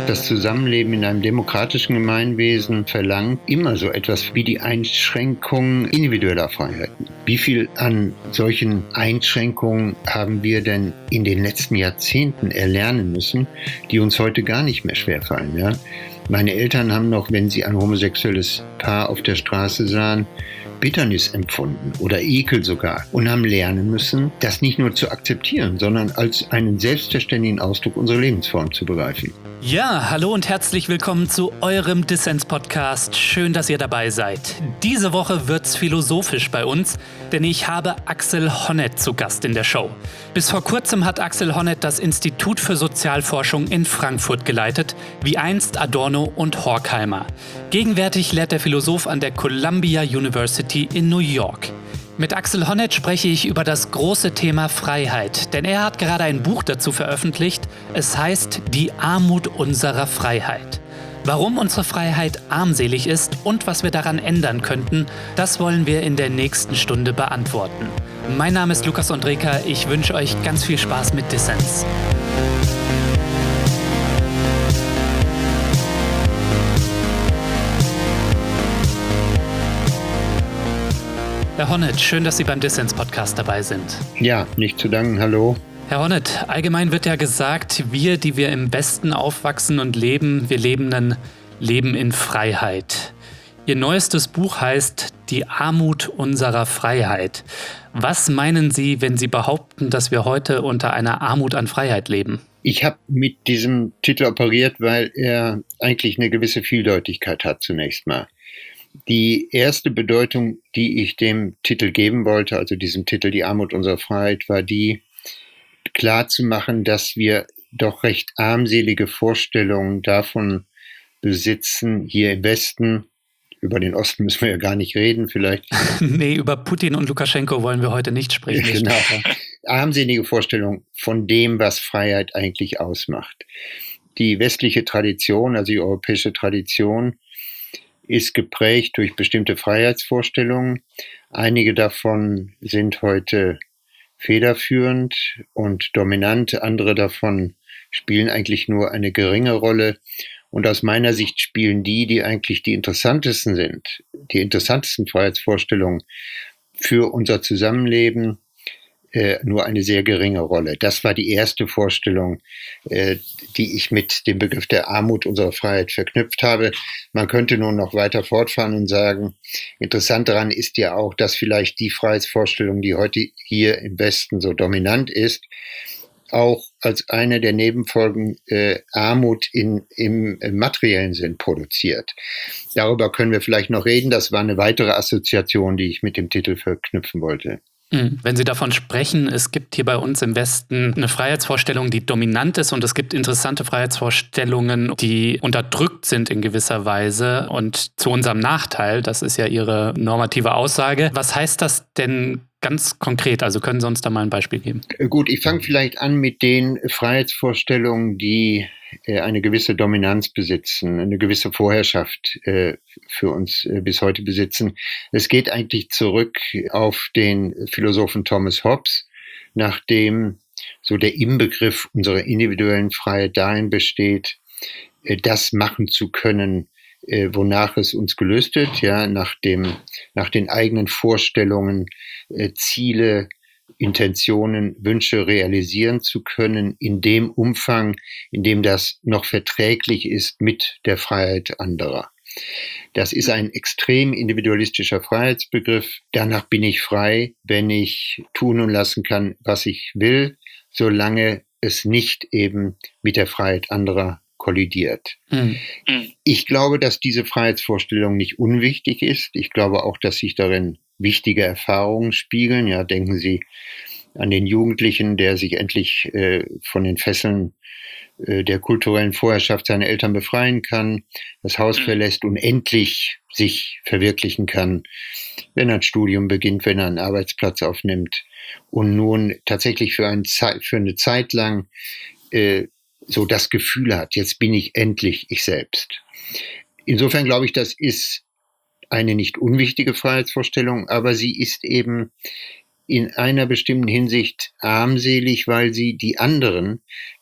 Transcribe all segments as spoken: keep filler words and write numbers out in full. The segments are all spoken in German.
Das Zusammenleben in einem demokratischen Gemeinwesen verlangt immer so etwas wie die Einschränkung individueller Freiheiten. Wie viel an solchen Einschränkungen haben wir denn in den letzten Jahrzehnten erlernen müssen, die uns heute gar nicht mehr schwerfallen, ja? Meine Eltern haben noch, wenn sie ein homosexuelles Paar auf der Straße sahen, Bitternis empfunden oder Ekel sogar und haben lernen müssen, das nicht nur zu akzeptieren, sondern als einen selbstverständlichen Ausdruck unserer Lebensform zu begreifen. Ja, hallo und herzlich willkommen zu eurem Dissens-Podcast. Schön, dass ihr dabei seid. Diese Woche wird's philosophisch bei uns, denn ich habe Axel Honneth zu Gast in der Show. Bis vor kurzem hat Axel Honneth das Institut für Sozialforschung in Frankfurt geleitet, wie einst Adorno und Horkheimer. Gegenwärtig lehrt der Philosoph an der Columbia University in New York. Mit Axel Honneth spreche ich über das große Thema Freiheit, denn er hat gerade ein Buch dazu veröffentlicht. Es heißt Die Armut unserer Freiheit. Warum unsere Freiheit armselig ist und was wir daran ändern könnten, das wollen wir in der nächsten Stunde beantworten. Mein Name ist Lukas Ondreka, ich wünsche euch ganz viel Spaß mit Dissens. Herr Honneth, schön, dass Sie beim Dissens-Podcast dabei sind. Ja, nicht zu danken, hallo. Herr Honneth, allgemein wird ja gesagt, wir, die wir im Westen aufwachsen und leben, wir leben ein Leben in Freiheit. Ihr neuestes Buch heißt Die Armut unserer Freiheit. Was meinen Sie, wenn Sie behaupten, dass wir heute unter einer Armut an Freiheit leben? Ich habe mit diesem Titel operiert, weil er eigentlich eine gewisse Vieldeutigkeit hat zunächst mal. Die erste Bedeutung, die ich dem Titel geben wollte, also diesem Titel Die Armut unserer Freiheit, war die, klarzumachen, dass wir doch recht armselige Vorstellungen davon besitzen, hier im Westen, über den Osten müssen wir ja gar nicht reden, vielleicht. Nee, über Putin und Lukaschenko wollen wir heute nicht sprechen. Genau, armselige Vorstellungen von dem, was Freiheit eigentlich ausmacht. Die westliche Tradition, also die europäische Tradition, ist geprägt durch bestimmte Freiheitsvorstellungen. Einige davon sind heute federführend und dominant, andere davon spielen eigentlich nur eine geringe Rolle. Und aus meiner Sicht spielen die, die eigentlich die interessantesten sind, die interessantesten Freiheitsvorstellungen für unser Zusammenleben, äh, nur eine sehr geringe Rolle. Das war die erste Vorstellung, äh, die ich mit dem Begriff der Armut unserer Freiheit verknüpft habe. Man könnte nun noch weiter fortfahren und sagen, interessant daran ist ja auch, dass vielleicht die Freiheitsvorstellung, die heute hier im Westen so dominant ist, auch als eine der Nebenfolgen äh, Armut in, im, im materiellen Sinn produziert. Darüber können wir vielleicht noch reden. Das war eine weitere Assoziation, die ich mit dem Titel verknüpfen wollte. Wenn Sie davon sprechen, es gibt hier bei uns im Westen eine Freiheitsvorstellung, die dominant ist und es gibt interessante Freiheitsvorstellungen, die unterdrückt sind in gewisser Weise und zu unserem Nachteil, das ist ja Ihre normative Aussage. Was heißt das denn ganz konkret? Also können Sie uns da mal ein Beispiel geben? Gut, ich fange vielleicht an mit den Freiheitsvorstellungen, die äh, eine gewisse Dominanz besitzen, eine gewisse Vorherrschaft äh, für uns äh, bis heute besitzen. Es geht eigentlich zurück auf den Philosophen Thomas Hobbes, nachdem so der Inbegriff unserer individuellen Freiheit darin besteht, äh, das machen zu können, äh, wonach es uns gelüstet, ja, nach dem, nach den eigenen Vorstellungen, äh, Ziele, Intentionen, Wünsche realisieren zu können, in dem Umfang, in dem das noch verträglich ist mit der Freiheit anderer. Das ist ein extrem individualistischer Freiheitsbegriff. Danach bin ich frei, wenn ich tun und lassen kann, was ich will, solange es nicht eben mit der Freiheit anderer kollidiert. Mhm. Ich glaube, dass diese Freiheitsvorstellung nicht unwichtig ist. Ich glaube auch, dass sich darin wichtige Erfahrungen spiegeln. Ja, denken Sie an den Jugendlichen, der sich endlich äh, von den Fesseln äh, der kulturellen Vorherrschaft seiner Eltern befreien kann, das Haus verlässt und endlich sich verwirklichen kann, wenn er ein Studium beginnt, wenn er einen Arbeitsplatz aufnimmt und nun tatsächlich für, ein Ze- für eine Zeit lang äh, so das Gefühl hat, jetzt bin ich endlich ich selbst. Insofern glaube ich, das ist eine nicht unwichtige Freiheitsvorstellung, aber sie ist eben in einer bestimmten Hinsicht armselig, weil sie die anderen,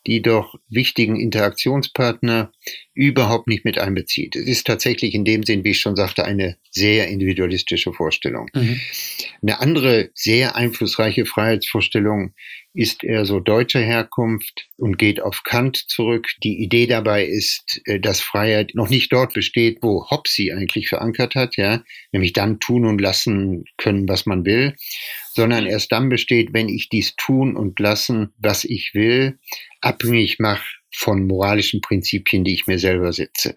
die doch wichtigen Interaktionspartner überhaupt nicht mit einbezieht. Es ist tatsächlich in dem Sinn, wie ich schon sagte, eine sehr individualistische Vorstellung. Mhm. Eine andere sehr einflussreiche Freiheitsvorstellung ist eher so deutscher Herkunft und geht auf Kant zurück. Die Idee dabei ist, dass Freiheit noch nicht dort besteht, wo Hobbes sie eigentlich verankert hat, ja, nämlich dann tun und lassen können, was man will, sondern erst dann besteht, wenn ich dies tun und lassen, was ich will, abhängig mache von moralischen Prinzipien, die ich mir selber setze.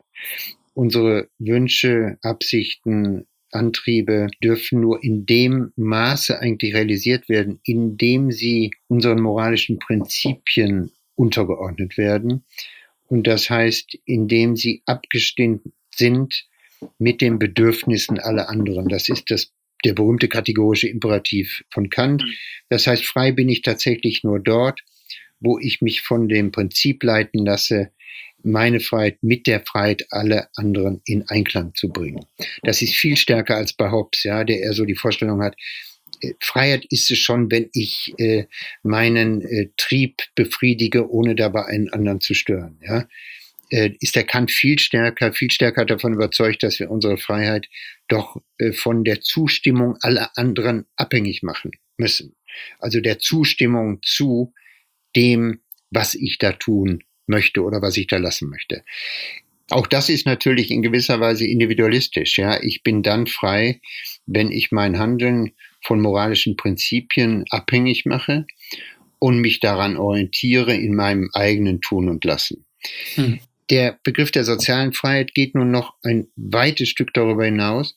Unsere Wünsche, Absichten, Antriebe dürfen nur in dem Maße eigentlich realisiert werden, indem sie unseren moralischen Prinzipien untergeordnet werden. Und das heißt, indem sie abgestimmt sind mit den Bedürfnissen aller anderen. Das ist das, der berühmte kategorische Imperativ von Kant. Das heißt, frei bin ich tatsächlich nur dort, wo ich mich von dem Prinzip leiten lasse, meine Freiheit mit der Freiheit aller anderen in Einklang zu bringen. Das ist viel stärker als bei Hobbes, ja, der eher so die Vorstellung hat, äh, Freiheit ist es schon, wenn ich äh, meinen äh, Trieb befriedige, ohne dabei einen anderen zu stören. Ja. Äh, ist der Kant viel stärker, viel stärker davon überzeugt, dass wir unsere Freiheit doch äh, von der Zustimmung aller anderen abhängig machen müssen. Also der Zustimmung zu dem, was ich da tun möchte oder was ich da lassen möchte. Auch das ist natürlich in gewisser Weise individualistisch. Ja, ich bin dann frei, wenn ich mein Handeln von moralischen Prinzipien abhängig mache und mich daran orientiere in meinem eigenen Tun und Lassen. Hm. Der Begriff der sozialen Freiheit geht nun noch ein weites Stück darüber hinaus,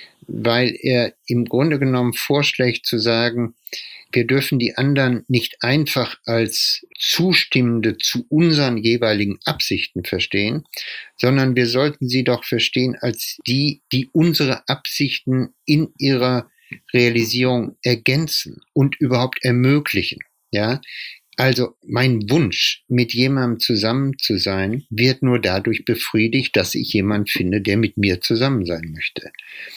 weil er im Grunde genommen vorschlägt zu sagen, wir dürfen die anderen nicht einfach als Zustimmende zu unseren jeweiligen Absichten verstehen, sondern wir sollten sie doch verstehen als die, die unsere Absichten in ihrer Realisierung ergänzen und überhaupt ermöglichen. Ja, also mein Wunsch, mit jemandem zusammen zu sein, wird nur dadurch befriedigt, dass ich jemanden finde, der mit mir zusammen sein möchte.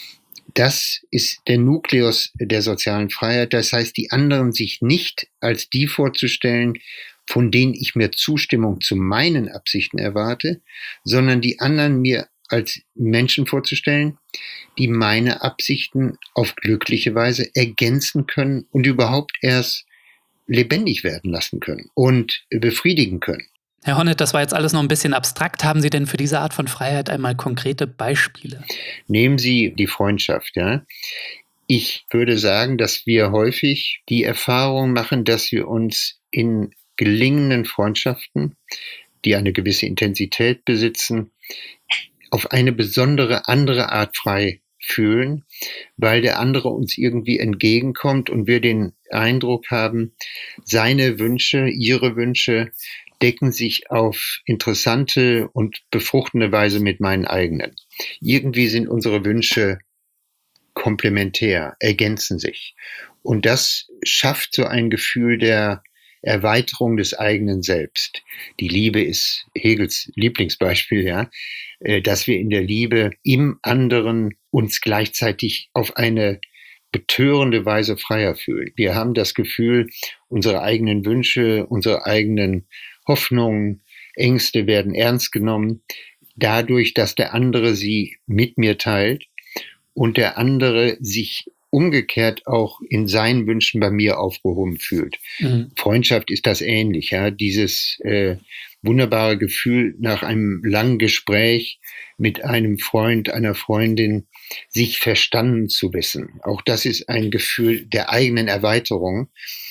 Das ist der Nukleus der sozialen Freiheit. Das heißt, die anderen sich nicht als die vorzustellen, von denen ich mir Zustimmung zu meinen Absichten erwarte, sondern die anderen mir als Menschen vorzustellen, die meine Absichten auf glückliche Weise ergänzen können und überhaupt erst lebendig werden lassen können und befriedigen können. Herr Honneth, das war jetzt alles noch ein bisschen abstrakt. Haben Sie denn für diese Art von Freiheit einmal konkrete Beispiele? Nehmen Sie die Freundschaft, ja. Ich würde sagen, dass wir häufig die Erfahrung machen, dass wir uns in gelingenden Freundschaften, die eine gewisse Intensität besitzen, auf eine besondere andere Art frei fühlen, weil der andere uns irgendwie entgegenkommt und wir den Eindruck haben, seine Wünsche, ihre Wünsche decken sich auf interessante und befruchtende Weise mit meinen eigenen. Irgendwie sind unsere Wünsche komplementär, ergänzen sich. Und das schafft so ein Gefühl der Erweiterung des eigenen Selbst. Die Liebe ist Hegels Lieblingsbeispiel, ja, dass wir in der Liebe im anderen uns gleichzeitig auf eine betörende Weise freier fühlen. Wir haben das Gefühl, unsere eigenen Wünsche, unsere eigenen Hoffnungen, Ängste werden ernst genommen, dadurch, dass der andere sie mit mir teilt und der andere sich umgekehrt auch in seinen Wünschen bei mir aufgehoben fühlt. Mhm. Freundschaft ist das ähnlich, ja, dieses äh, wunderbare Gefühl nach einem langen Gespräch mit einem Freund, einer Freundin, sich verstanden zu wissen. Auch das ist ein Gefühl der eigenen Erweiterung.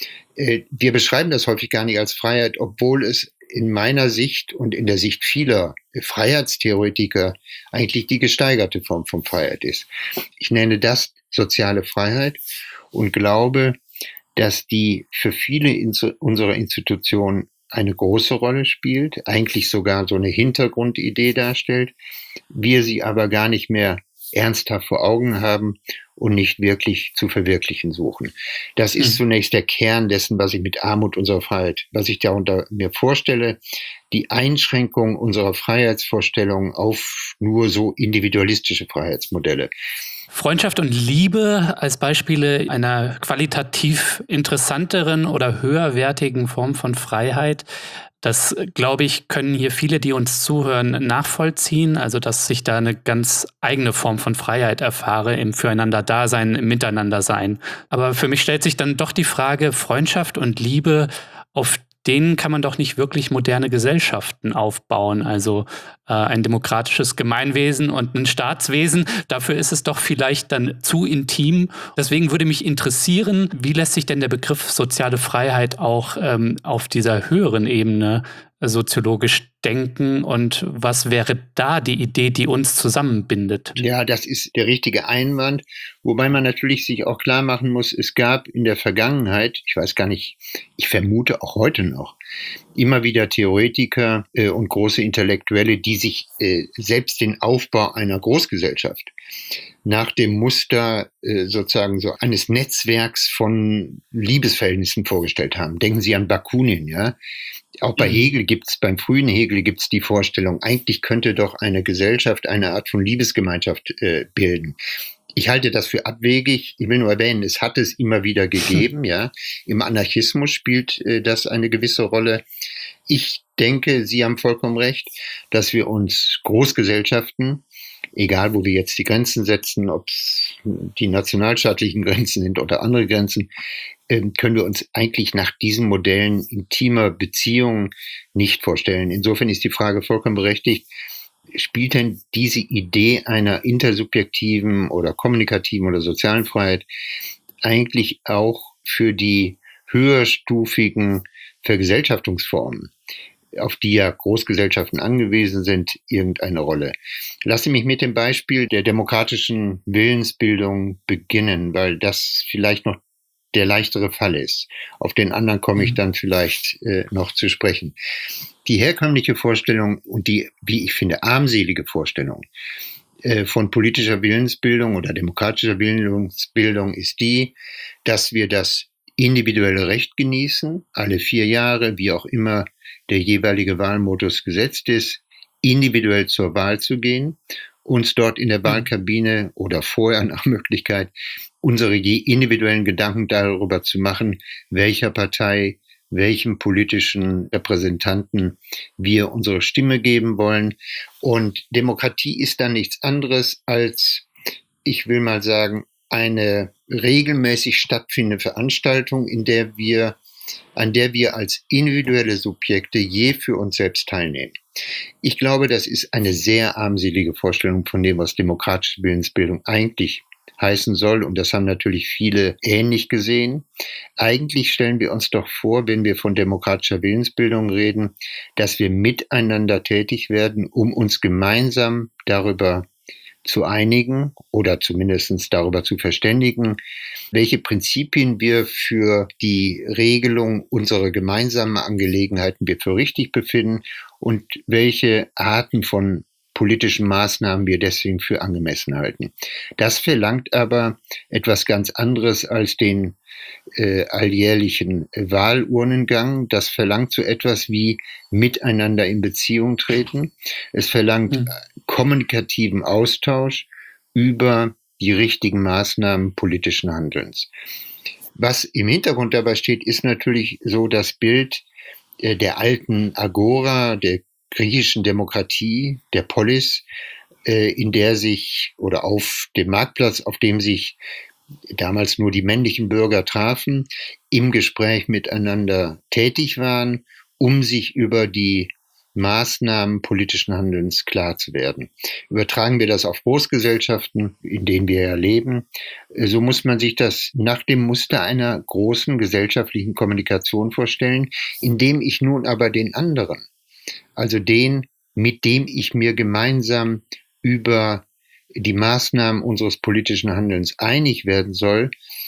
Äh, wir beschreiben das häufig gar nicht als Freiheit, obwohl es in meiner Sicht und in der Sicht vieler Freiheitstheoretiker eigentlich die gesteigerte Form von Freiheit ist. Ich nenne das soziale Freiheit und glaube, dass die für viele unserer Institutionen eine große Rolle spielt, eigentlich sogar so eine Hintergrundidee darstellt, wir sie aber gar nicht mehr ernsthaft vor Augen haben und nicht wirklich zu verwirklichen suchen. Das ist mhm. zunächst der Kern dessen, was ich mit Armut unserer Freiheit, was ich darunter mir vorstelle, die Einschränkung unserer Freiheitsvorstellungen auf nur so individualistische Freiheitsmodelle. Freundschaft und Liebe als Beispiele einer qualitativ interessanteren oder höherwertigen Form von Freiheit. Das, glaube ich, können hier viele, die uns zuhören, nachvollziehen. Also, dass ich da eine ganz eigene Form von Freiheit erfahre im Füreinander-Dasein, im Miteinander-Sein. Aber für mich stellt sich dann doch die Frage, Freundschaft und Liebe, auf denen kann man doch nicht wirklich moderne Gesellschaften aufbauen. Also äh, ein demokratisches Gemeinwesen und ein Staatswesen, dafür ist es doch vielleicht dann zu intim. Deswegen würde mich interessieren, wie lässt sich denn der Begriff soziale Freiheit auch ähm, auf dieser höheren Ebene soziologisch denken und was wäre da die Idee, die uns zusammenbindet? Ja, das ist der richtige Einwand, wobei man natürlich sich auch klar machen muss, es gab in der Vergangenheit, ich weiß gar nicht, ich vermute auch heute noch, immer wieder Theoretiker äh, und große Intellektuelle, die sich äh, selbst den Aufbau einer Großgesellschaft nach dem Muster äh, sozusagen so eines Netzwerks von Liebesverhältnissen vorgestellt haben. Denken Sie an Bakunin, ja. Auch bei Hegel gibt's, beim frühen Hegel gibt's die Vorstellung, eigentlich könnte doch eine Gesellschaft eine Art von Liebesgemeinschaft äh, bilden. Ich halte das für abwegig. Ich will nur erwähnen, es hat es immer wieder gegeben, ja. Im Anarchismus spielt äh, das eine gewisse Rolle. Ich denke, Sie haben vollkommen recht, dass wir uns Großgesellschaften, egal wo wir jetzt die Grenzen setzen, ob es die nationalstaatlichen Grenzen sind oder andere Grenzen, können wir uns eigentlich nach diesen Modellen intimer Beziehungen nicht vorstellen. Insofern ist die Frage vollkommen berechtigt. Spielt denn diese Idee einer intersubjektiven oder kommunikativen oder sozialen Freiheit eigentlich auch für die höherstufigen Vergesellschaftungsformen, auf die ja Großgesellschaften angewiesen sind, irgendeine Rolle? Lass mich mit dem Beispiel der demokratischen Willensbildung beginnen, weil das vielleicht noch der leichtere Fall ist. Auf den anderen komme ich dann vielleicht äh, noch zu sprechen. Die herkömmliche Vorstellung und die, wie ich finde, armselige Vorstellung äh, von politischer Willensbildung oder demokratischer Willensbildung ist die, dass wir das individuelle Recht genießen, alle vier Jahre, wie auch immer der jeweilige Wahlmodus gesetzt ist, individuell zur Wahl zu gehen, uns dort in der Wahlkabine oder vorher nach Möglichkeit unsere individuellen Gedanken darüber zu machen, welcher Partei, welchem politischen Repräsentanten wir unsere Stimme geben wollen. Und Demokratie ist dann nichts anderes als, ich will mal sagen, eine regelmäßig stattfindende Veranstaltung, in der wir, an der wir als individuelle Subjekte je für uns selbst teilnehmen. Ich glaube, das ist eine sehr armselige Vorstellung von dem, was demokratische Willensbildung eigentlich heißen soll. Und das haben natürlich viele ähnlich gesehen. Eigentlich stellen wir uns doch vor, wenn wir von demokratischer Willensbildung reden, dass wir miteinander tätig werden, um uns gemeinsam darüber zu einigen oder zumindest darüber zu verständigen, welche Prinzipien wir für die Regelung unserer gemeinsamen Angelegenheiten wir für richtig befinden und welche Arten von politischen Maßnahmen wir deswegen für angemessen halten. Das verlangt aber etwas ganz anderes als den äh, alljährlichen Wahlurnengang. Das verlangt so etwas wie miteinander in Beziehung treten. Es verlangt mhm. kommunikativen Austausch über die richtigen Maßnahmen politischen Handelns. Was im Hintergrund dabei steht, ist natürlich so das Bild äh, der alten Agora, der griechischen Demokratie, der Polis, äh, in der sich oder auf dem Marktplatz, auf dem sich damals nur die männlichen Bürger trafen, im Gespräch miteinander tätig waren, um sich über die Maßnahmen politischen Handelns klar zu werden. Übertragen wir das auf Großgesellschaften, in denen wir ja leben, so muss man sich das nach dem Muster einer großen gesellschaftlichen Kommunikation vorstellen, indem ich nun aber den anderen, also den, mit dem ich mir gemeinsam über die Maßnahmen unseres politischen Handelns einig werden soll,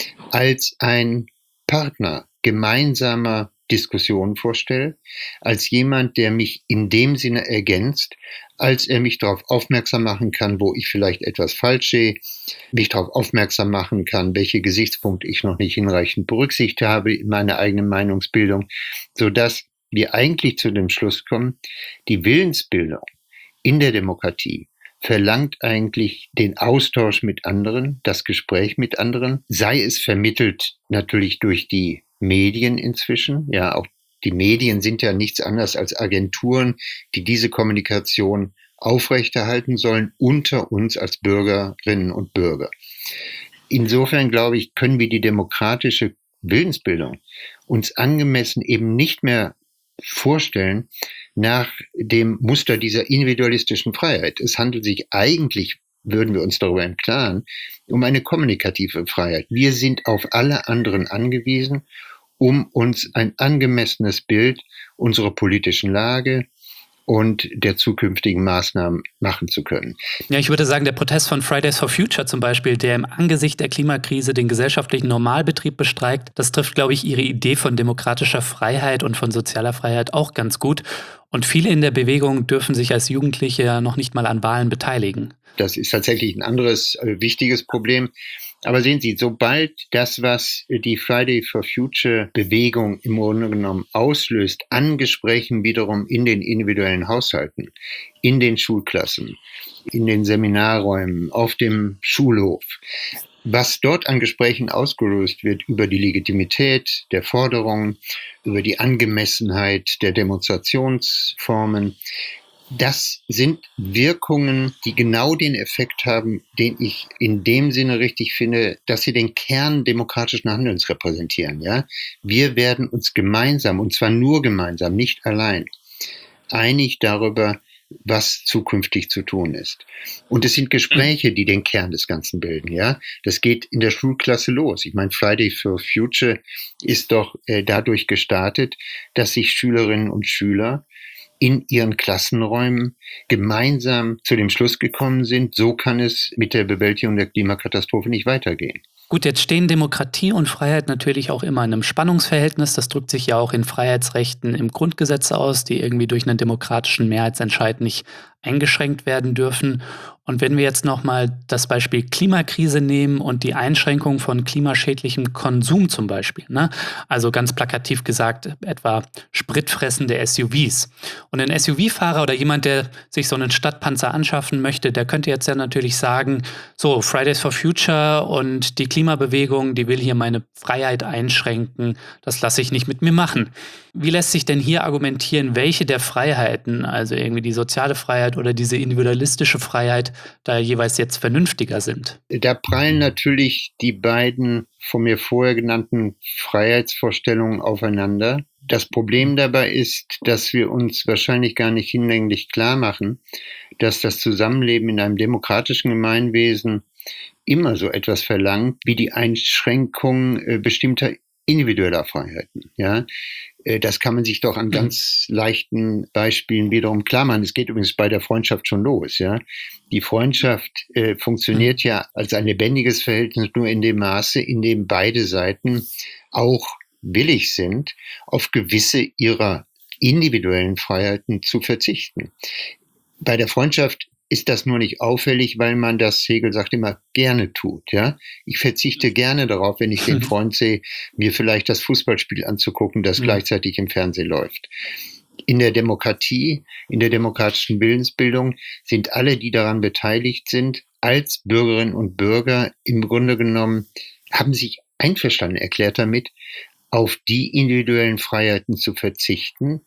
als ein Partner gemeinsamer Diskussionen vorstelle, als jemand, der mich in dem Sinne ergänzt, als er mich darauf aufmerksam machen kann, wo ich vielleicht etwas falsch sehe, mich darauf aufmerksam machen kann, welche Gesichtspunkte ich noch nicht hinreichend berücksichtigt habe in meiner eigenen Meinungsbildung, sodass wir eigentlich zu dem Schluss kommen, die Willensbildung in der Demokratie verlangt eigentlich den Austausch mit anderen, das Gespräch mit anderen, sei es vermittelt natürlich durch die Medien inzwischen. Ja, auch die Medien sind ja nichts anderes als Agenturen, die diese Kommunikation aufrechterhalten sollen unter uns als Bürgerinnen und Bürger. Insofern, glaube ich, können wir die demokratische Willensbildung uns angemessen eben nicht mehr vorstellen nach dem Muster dieser individualistischen Freiheit. Es handelt sich eigentlich, würden wir uns darüber im Klaren, um eine kommunikative Freiheit. Wir sind auf alle anderen angewiesen, um uns ein angemessenes Bild unserer politischen Lage und der zukünftigen Maßnahmen machen zu können. Ja, ich würde sagen, der Protest von Fridays for Future zum Beispiel, der im Angesicht der Klimakrise den gesellschaftlichen Normalbetrieb bestreikt, das trifft, glaube ich, ihre Idee von demokratischer Freiheit und von sozialer Freiheit auch ganz gut. Und viele in der Bewegung dürfen sich als Jugendliche ja noch nicht mal an Wahlen beteiligen. Das ist tatsächlich ein anderes äh, wichtiges Problem. Aber sehen Sie, sobald das, was die Friday for Future Bewegung im Grunde genommen auslöst, an Gesprächen wiederum in den individuellen Haushalten, in den Schulklassen, in den Seminarräumen, auf dem Schulhof, was dort an Gesprächen ausgelöst wird über die Legitimität der Forderungen, über die Angemessenheit der Demonstrationsformen, das sind Wirkungen, die genau den Effekt haben, den ich in dem Sinne richtig finde, dass sie den Kern demokratischen Handelns repräsentieren. Ja, wir werden uns gemeinsam, und zwar nur gemeinsam, nicht allein, einig darüber, was zukünftig zu tun ist. Und es sind Gespräche, die den Kern des Ganzen bilden. Ja, das geht in der Schulklasse los. Ich meine, Friday for Future ist doch äh, dadurch gestartet, dass sich Schülerinnen und Schüler in ihren Klassenräumen gemeinsam zu dem Schluss gekommen sind, so kann es mit der Bewältigung der Klimakatastrophe nicht weitergehen. Gut, jetzt stehen Demokratie und Freiheit natürlich auch immer in einem Spannungsverhältnis. Das drückt sich ja auch in Freiheitsrechten im Grundgesetz aus, die irgendwie durch einen demokratischen Mehrheitsentscheid nicht eingeschränkt werden dürfen. Und wenn wir jetzt nochmal das Beispiel Klimakrise nehmen und die Einschränkung von klimaschädlichem Konsum zum Beispiel, ne? Also ganz plakativ gesagt, etwa spritfressende S U Vs. Und ein S U V-Fahrer oder jemand, der sich so einen Stadtpanzer anschaffen möchte, der könnte jetzt ja natürlich sagen, so, Fridays for Future und die Klimabewegung, die will hier meine Freiheit einschränken, das lasse ich nicht mit mir machen. Wie lässt sich denn hier argumentieren, welche der Freiheiten, also irgendwie die soziale Freiheit oder diese individualistische Freiheit, da jeweils jetzt vernünftiger sind? Da prallen natürlich die beiden von mir vorher genannten Freiheitsvorstellungen aufeinander. Das Problem dabei ist, dass wir uns wahrscheinlich gar nicht hinlänglich klar machen, dass das Zusammenleben in einem demokratischen Gemeinwesen immer so etwas verlangt wie die Einschränkung äh, bestimmter individueller Freiheiten. Ja, äh, das kann man sich doch an ganz leichten Beispielen wiederum klar machen. Es geht übrigens bei der Freundschaft schon los. Ja, die Freundschaft äh, funktioniert ja als ein lebendiges Verhältnis nur in dem Maße, in dem beide Seiten auch willig sind, auf gewisse ihrer individuellen Freiheiten zu verzichten. Bei der Freundschaft ist das nur nicht auffällig, weil man das, Hegel sagt immer, gerne tut. Ja, ich verzichte gerne darauf, wenn ich den Freund sehe, mir vielleicht das Fußballspiel anzugucken, das mhm. gleichzeitig im Fernsehen läuft. In der Demokratie, in der demokratischen Willensbildung sind alle, die daran beteiligt sind, als Bürgerinnen und Bürger im Grunde genommen, haben sich einverstanden erklärt damit, auf die individuellen Freiheiten zu verzichten,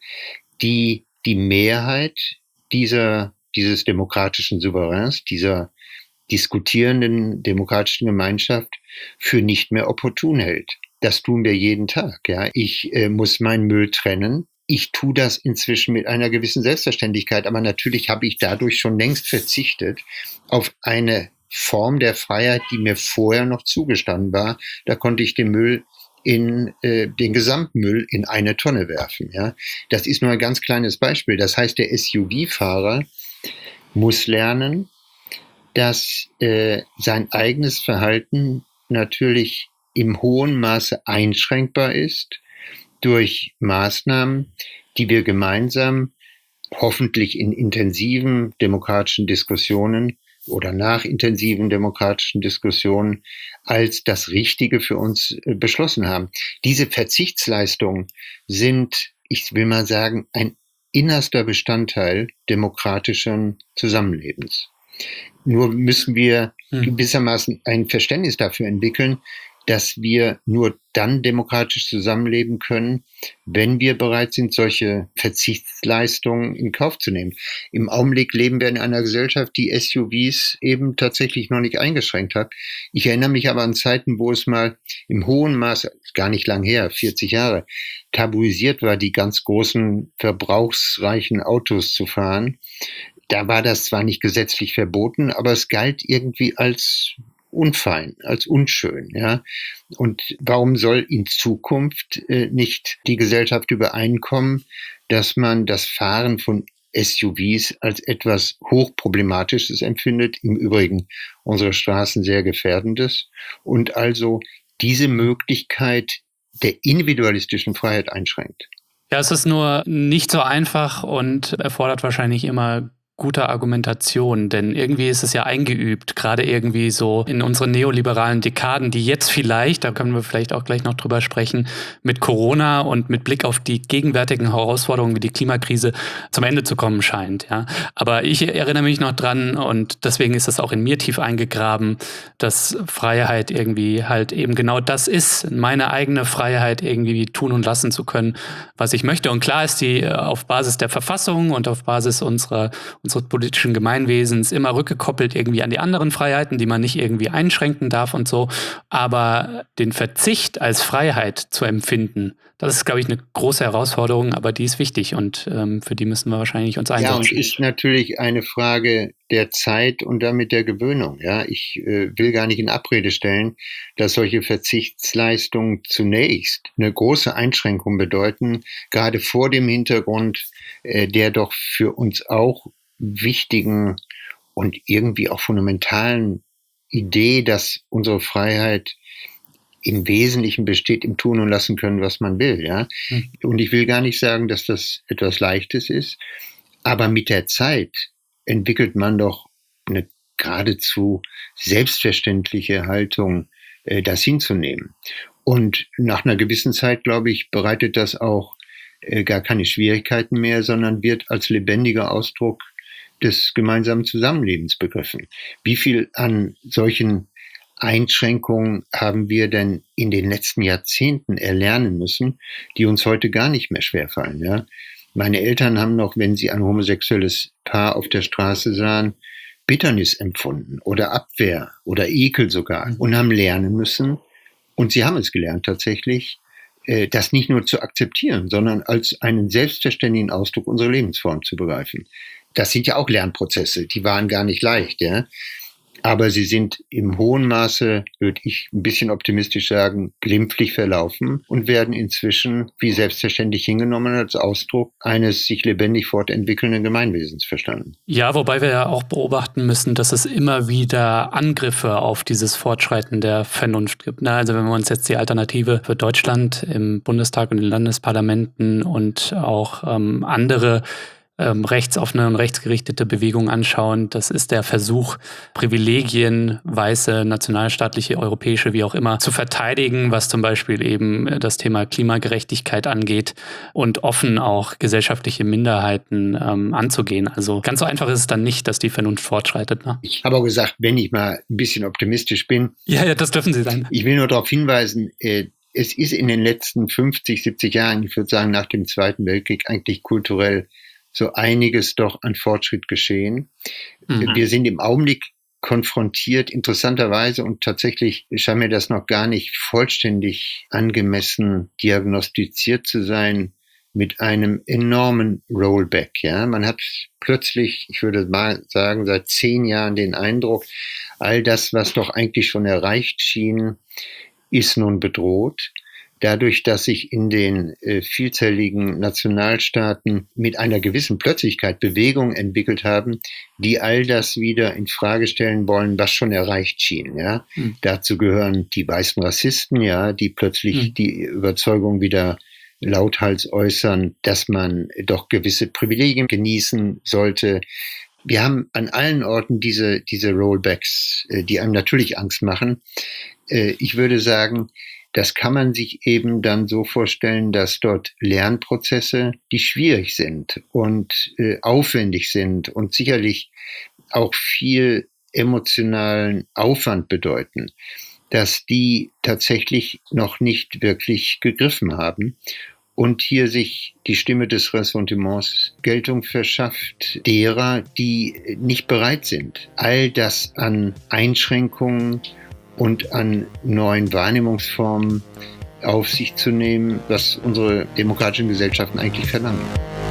die die Mehrheit dieser dieses demokratischen Souveräns, dieser diskutierenden demokratischen Gemeinschaft für nicht mehr opportun hält. Das tun wir jeden Tag. Ja, ich äh, muss meinen Müll trennen. Ich tue das inzwischen mit einer gewissen Selbstverständlichkeit, aber natürlich habe ich dadurch schon längst verzichtet auf eine Form der Freiheit, die mir vorher noch zugestanden war. Da konnte ich den Müll in äh, den Gesamtmüll in eine Tonne werfen. Ja, das ist nur ein ganz kleines Beispiel. Das heißt, der S U V-Fahrer muss lernen, dass äh, sein eigenes Verhalten natürlich im hohen Maße einschränkbar ist durch Maßnahmen, die wir gemeinsam hoffentlich in intensiven demokratischen Diskussionen oder nach intensiven demokratischen Diskussionen als das Richtige für uns äh, beschlossen haben. Diese Verzichtsleistungen sind, ich will mal sagen, ein innerster Bestandteil demokratischen Zusammenlebens. Nur müssen wir Hm. gewissermaßen ein Verständnis dafür entwickeln, dass wir nur dann demokratisch zusammenleben können, wenn wir bereit sind, solche Verzichtsleistungen in Kauf zu nehmen. Im Augenblick leben wir in einer Gesellschaft, die S U Vs eben tatsächlich noch nicht eingeschränkt hat. Ich erinnere mich aber an Zeiten, wo es mal im hohen Maße, gar nicht lang her, vierzig Jahre, tabuisiert war, die ganz großen verbrauchsreichen Autos zu fahren. Da war das zwar nicht gesetzlich verboten, aber es galt irgendwie als unfein, als unschön, ja. Und warum soll in Zukunft äh, nicht die Gesellschaft übereinkommen, dass man das Fahren von S U Vs als etwas Hochproblematisches empfindet, im Übrigen unsere Straßen sehr gefährdendes, und also diese Möglichkeit der individualistischen Freiheit einschränkt? Ja, es ist nur nicht so einfach und erfordert wahrscheinlich immer gute Argumentation, denn irgendwie ist es ja eingeübt, gerade irgendwie so in unseren neoliberalen Dekaden, die jetzt vielleicht, da können wir vielleicht auch gleich noch drüber sprechen, mit Corona und mit Blick auf die gegenwärtigen Herausforderungen wie die Klimakrise zum Ende zu kommen scheint. Ja. Aber ich erinnere mich noch dran und deswegen ist es auch in mir tief eingegraben, dass Freiheit irgendwie halt eben genau das ist, meine eigene Freiheit irgendwie tun und lassen zu können, was ich möchte. Und klar ist die auf Basis der Verfassung und auf Basis unserer unseres politischen Gemeinwesens immer rückgekoppelt irgendwie an die anderen Freiheiten, die man nicht irgendwie einschränken darf und so. Aber den Verzicht als Freiheit zu empfinden, das ist, glaube ich, eine große Herausforderung, aber die ist wichtig und ähm, für die müssen wir wahrscheinlich uns einsetzen. Ja, und ist natürlich eine Frage der Zeit und damit der Gewöhnung. Ja, ich äh, will gar nicht in Abrede stellen, dass solche Verzichtsleistungen zunächst eine große Einschränkung bedeuten, gerade vor dem Hintergrund äh, der doch für uns auch wichtigen und irgendwie auch fundamentalen Idee, dass unsere Freiheit im Wesentlichen besteht im Tun und Lassen können, was man will, ja. Hm. Und ich will gar nicht sagen, dass das etwas Leichtes ist, aber mit der Zeit entwickelt man doch eine geradezu selbstverständliche Haltung, äh, das hinzunehmen. Und nach einer gewissen Zeit, glaube ich, bereitet das auch äh, gar keine Schwierigkeiten mehr, sondern wird als lebendiger Ausdruck des gemeinsamen Zusammenlebens begriffen. Wie viel an solchen Einschränkungen haben wir denn in den letzten Jahrzehnten erlernen müssen, die uns heute gar nicht mehr schwerfallen, ja? Meine Eltern haben noch, wenn sie ein homosexuelles Paar auf der Straße sahen, Bitternis empfunden oder Abwehr oder Ekel sogar und haben lernen müssen, und sie haben es gelernt tatsächlich, das nicht nur zu akzeptieren, sondern als einen selbstverständlichen Ausdruck unserer Lebensform zu begreifen. Das sind ja auch Lernprozesse, die waren gar nicht leicht, ja. Aber sie sind im hohen Maße, würde ich ein bisschen optimistisch sagen, glimpflich verlaufen und werden inzwischen wie selbstverständlich hingenommen als Ausdruck eines sich lebendig fortentwickelnden Gemeinwesens verstanden. Ja, wobei wir ja auch beobachten müssen, dass es immer wieder Angriffe auf dieses Fortschreiten der Vernunft gibt. Also wenn wir uns jetzt die Alternative für Deutschland im Bundestag und in den Landesparlamenten und auch ähm, andere Ähm, rechtsoffene und rechtsgerichtete Bewegung anschauen. Das ist der Versuch, Privilegien, weiße, nationalstaatliche, europäische, wie auch immer, zu verteidigen, was zum Beispiel eben das Thema Klimagerechtigkeit angeht und offen auch gesellschaftliche Minderheiten ähm, anzugehen. Also ganz so einfach ist es dann nicht, dass die Vernunft fortschreitet. Ne? Ich habe auch gesagt, wenn ich mal ein bisschen optimistisch bin. Ja, ja, das dürfen Sie sein. Ich will nur darauf hinweisen, äh, es ist in den letzten fünfzig, siebzig Jahren, ich würde sagen nach dem Zweiten Weltkrieg, eigentlich kulturell so einiges doch an Fortschritt geschehen. Mhm. Wir sind im Augenblick konfrontiert, interessanterweise, und tatsächlich scheint mir das noch gar nicht vollständig angemessen diagnostiziert zu sein, mit einem enormen Rollback. Ja, man hat plötzlich, ich würde mal sagen, seit zehn Jahren den Eindruck, all das, was doch eigentlich schon erreicht schien, ist nun bedroht. Dadurch, dass sich in den äh, vielzähligen Nationalstaaten mit einer gewissen Plötzlichkeit Bewegungen entwickelt haben, die all das wieder in Frage stellen wollen, was schon erreicht schien. Ja, mhm. Dazu gehören die weißen Rassisten, ja, die plötzlich mhm. die Überzeugung wieder lauthals äußern, dass man doch gewisse Privilegien genießen sollte. Wir haben an allen Orten diese diese Rollbacks, äh, die einem natürlich Angst machen. Äh, ich würde sagen, das kann man sich eben dann so vorstellen, dass dort Lernprozesse, die schwierig sind und äh, aufwendig sind und sicherlich auch viel emotionalen Aufwand bedeuten, dass die tatsächlich noch nicht wirklich gegriffen haben und hier sich die Stimme des Ressentiments Geltung verschafft, derer, die nicht bereit sind, all das an Einschränkungen und an neuen Wahrnehmungsformen auf sich zu nehmen, was unsere demokratischen Gesellschaften eigentlich verlangen.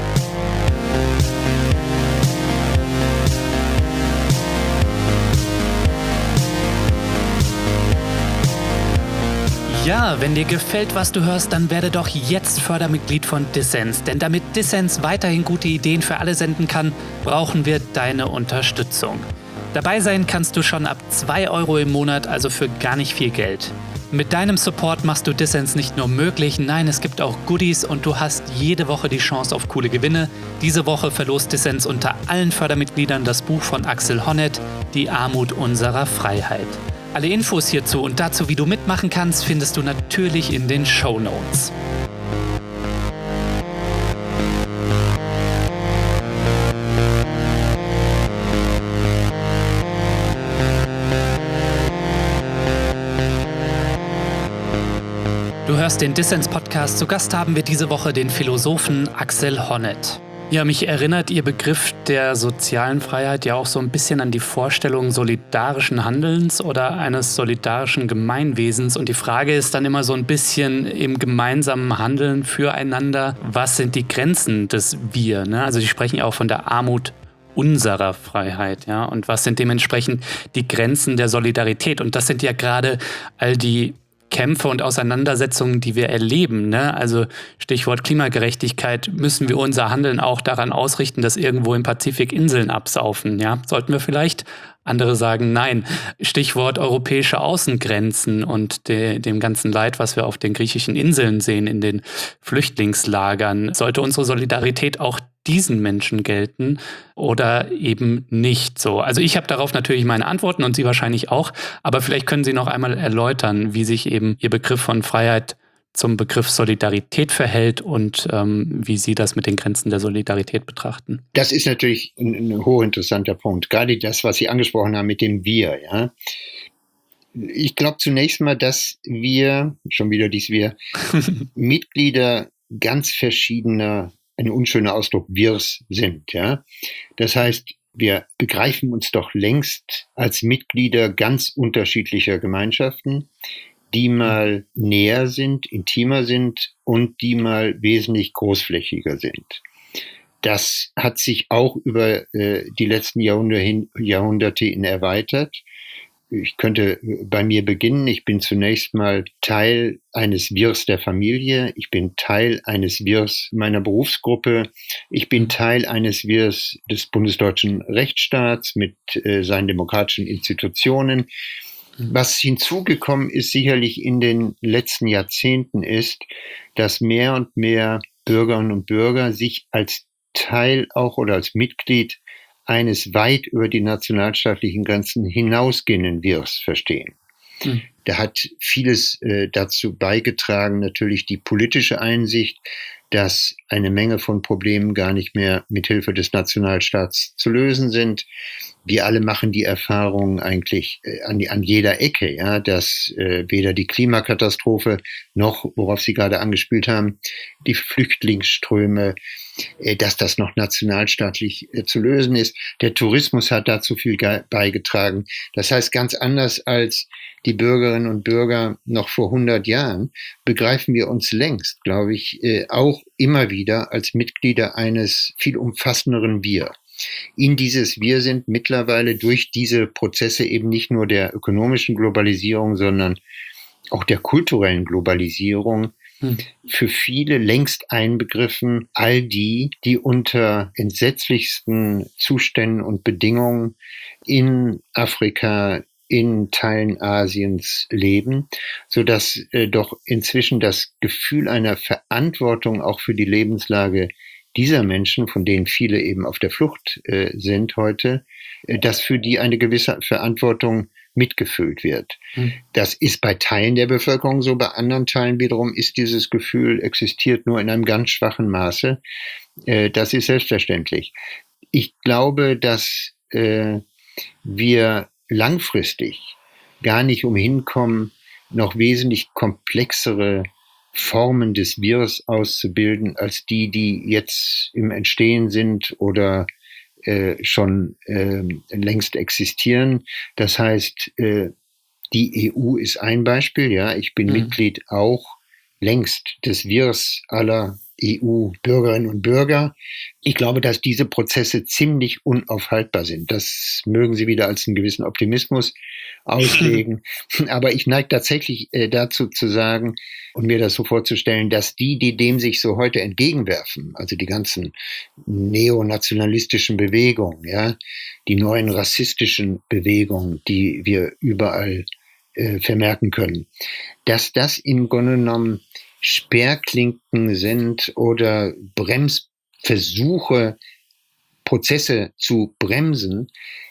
Ja, wenn dir gefällt, was du hörst, dann werde doch jetzt Fördermitglied von Dissens. Denn damit Dissens weiterhin gute Ideen für alle senden kann, brauchen wir deine Unterstützung. Dabei sein kannst du schon ab zwei Euro im Monat, also für gar nicht viel Geld. Mit deinem Support machst du Dissens nicht nur möglich, nein, es gibt auch Goodies und du hast jede Woche die Chance auf coole Gewinne. Diese Woche verlost Dissens unter allen Fördermitgliedern das Buch von Axel Honneth, Die Armut unserer Freiheit. Alle Infos hierzu und dazu, wie du mitmachen kannst, findest du natürlich in den Shownotes. Du hörst den Dissens-Podcast. Zu Gast haben wir diese Woche den Philosophen Axel Honneth. Ja, mich erinnert Ihr Begriff der sozialen Freiheit ja auch so ein bisschen an die Vorstellung solidarischen Handelns oder eines solidarischen Gemeinwesens. Und die Frage ist dann immer so ein bisschen im gemeinsamen Handeln füreinander, was sind die Grenzen des Wir? Ne? Also Sie sprechen ja auch von der Armut unserer Freiheit, ja. Und was sind dementsprechend die Grenzen der Solidarität? Und das sind ja gerade all die Kämpfe und Auseinandersetzungen, die wir erleben, ne? Also Stichwort Klimagerechtigkeit, müssen wir unser Handeln auch daran ausrichten, dass irgendwo im Pazifik Inseln absaufen, ja? Sollten wir vielleicht? Andere sagen nein. Stichwort europäische Außengrenzen und de, dem ganzen Leid, was wir auf den griechischen Inseln sehen, in den Flüchtlingslagern. Sollte unsere Solidarität auch diesen Menschen gelten oder eben nicht so? Also ich habe darauf natürlich meine Antworten und Sie wahrscheinlich auch, aber vielleicht können Sie noch einmal erläutern, wie sich eben Ihr Begriff von Freiheit zum Begriff Solidarität verhält und ähm, wie Sie das mit den Grenzen der Solidarität betrachten. Das ist natürlich ein, ein hochinteressanter Punkt. Gerade das, was Sie angesprochen haben mit dem Wir. Ja. Ich glaube zunächst mal, dass wir, schon wieder dies Wir, Mitglieder ganz verschiedener, ein unschöner Ausdruck, Wirs sind. Ja. Das heißt, wir begreifen uns doch längst als Mitglieder ganz unterschiedlicher Gemeinschaften, die mal näher sind, intimer sind und die mal wesentlich großflächiger sind. Das hat sich auch über äh, die letzten Jahrhunderte hin, Jahrhunderte hin erweitert. Ich könnte bei mir beginnen. Ich bin zunächst mal Teil eines Wirs der Familie. Ich bin Teil eines Wirs meiner Berufsgruppe. Ich bin Teil eines Wirs des bundesdeutschen Rechtsstaats mit äh, seinen demokratischen Institutionen. Was hinzugekommen ist sicherlich in den letzten Jahrzehnten ist, dass mehr und mehr Bürgerinnen und Bürger sich als Teil auch oder als Mitglied eines weit über die nationalstaatlichen Grenzen hinausgehenden Wirs verstehen. Mhm. Da hat vieles äh, dazu beigetragen, natürlich die politische Einsicht, dass eine Menge von Problemen gar nicht mehr mit Hilfe des Nationalstaats zu lösen sind. Wir alle machen die Erfahrung eigentlich äh, an, an jeder Ecke, ja, dass äh, weder die Klimakatastrophe noch, worauf Sie gerade angespielt haben, die Flüchtlingsströme, äh, dass das noch nationalstaatlich äh, zu lösen ist. Der Tourismus hat dazu viel ge- beigetragen. Das heißt, ganz anders als die Bürgerinnen und Bürger noch vor hundert Jahren, begreifen wir uns längst, glaube ich, äh, auch immer wieder als Mitglieder eines viel umfassenderen Wir. In dieses Wir sind mittlerweile durch diese Prozesse eben nicht nur der ökonomischen Globalisierung, sondern auch der kulturellen Globalisierung hm. für viele längst einbegriffen, all die, die unter entsetzlichsten Zuständen und Bedingungen in Afrika, in Teilen Asiens leben, so dass äh, doch inzwischen das Gefühl einer Verantwortung auch für die Lebenslage dieser Menschen, von denen viele eben auf der Flucht äh, sind heute, äh, dass für die eine gewisse Verantwortung mitgefühlt wird. Mhm. Das ist bei Teilen der Bevölkerung so, bei anderen Teilen wiederum ist dieses Gefühl, existiert nur in einem ganz schwachen Maße. Äh, das ist selbstverständlich. Ich glaube, dass äh, wir langfristig gar nicht umhin kommen, noch wesentlich komplexere Formen des Wirs auszubilden, als die, die jetzt im Entstehen sind oder äh, schon äh, längst existieren. Das heißt, äh, die E U ist ein Beispiel, ja, ich bin mhm. Mitglied auch längst des Wirs aller E U-Bürgerinnen und Bürger. Ich glaube, dass diese Prozesse ziemlich unaufhaltbar sind. Das mögen Sie wieder als einen gewissen Optimismus auslegen. Aber ich neige tatsächlich äh, dazu zu sagen und mir das so vorzustellen, dass die, die dem sich so heute entgegenwerfen, also die ganzen neonationalistischen Bewegungen, ja, die neuen rassistischen Bewegungen, die wir überall äh, vermerken können, dass das im Grunde genommen Sperrklinken sind oder Bremsversuche, Prozesse zu bremsen,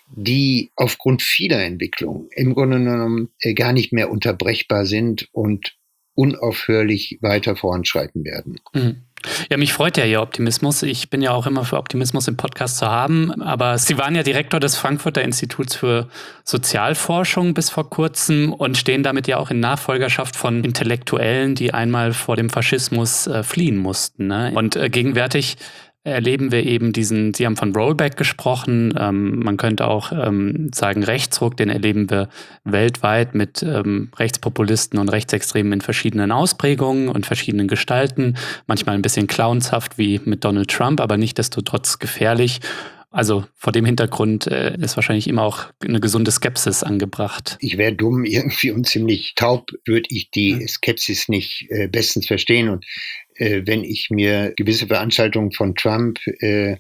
die aufgrund vieler Entwicklungen im Grunde genommen gar nicht mehr unterbrechbar sind und unaufhörlich weiter voranschreiten werden. Mhm. Ja, mich freut ja Ihr Optimismus. Ich bin ja auch immer für Optimismus im Podcast zu haben. Aber Sie waren ja Direktor des Frankfurter Instituts für Sozialforschung bis vor kurzem und stehen damit ja auch in Nachfolgerschaft von Intellektuellen, die einmal vor dem Faschismus äh, fliehen mussten. Ne? Und äh, gegenwärtig erleben wir eben diesen, Sie haben von Rollback gesprochen, ähm, man könnte auch ähm, sagen Rechtsruck, den erleben wir weltweit mit ähm, Rechtspopulisten und Rechtsextremen in verschiedenen Ausprägungen und verschiedenen Gestalten, manchmal ein bisschen clownshaft wie mit Donald Trump, aber nichtsdestotrotz gefährlich. Also vor dem Hintergrund äh, ist wahrscheinlich immer auch eine gesunde Skepsis angebracht. Ich wäre dumm irgendwie und ziemlich taub, würde ich die Skepsis nicht äh, bestens verstehen. Und äh, wenn ich mir gewisse Veranstaltungen von Trump äh,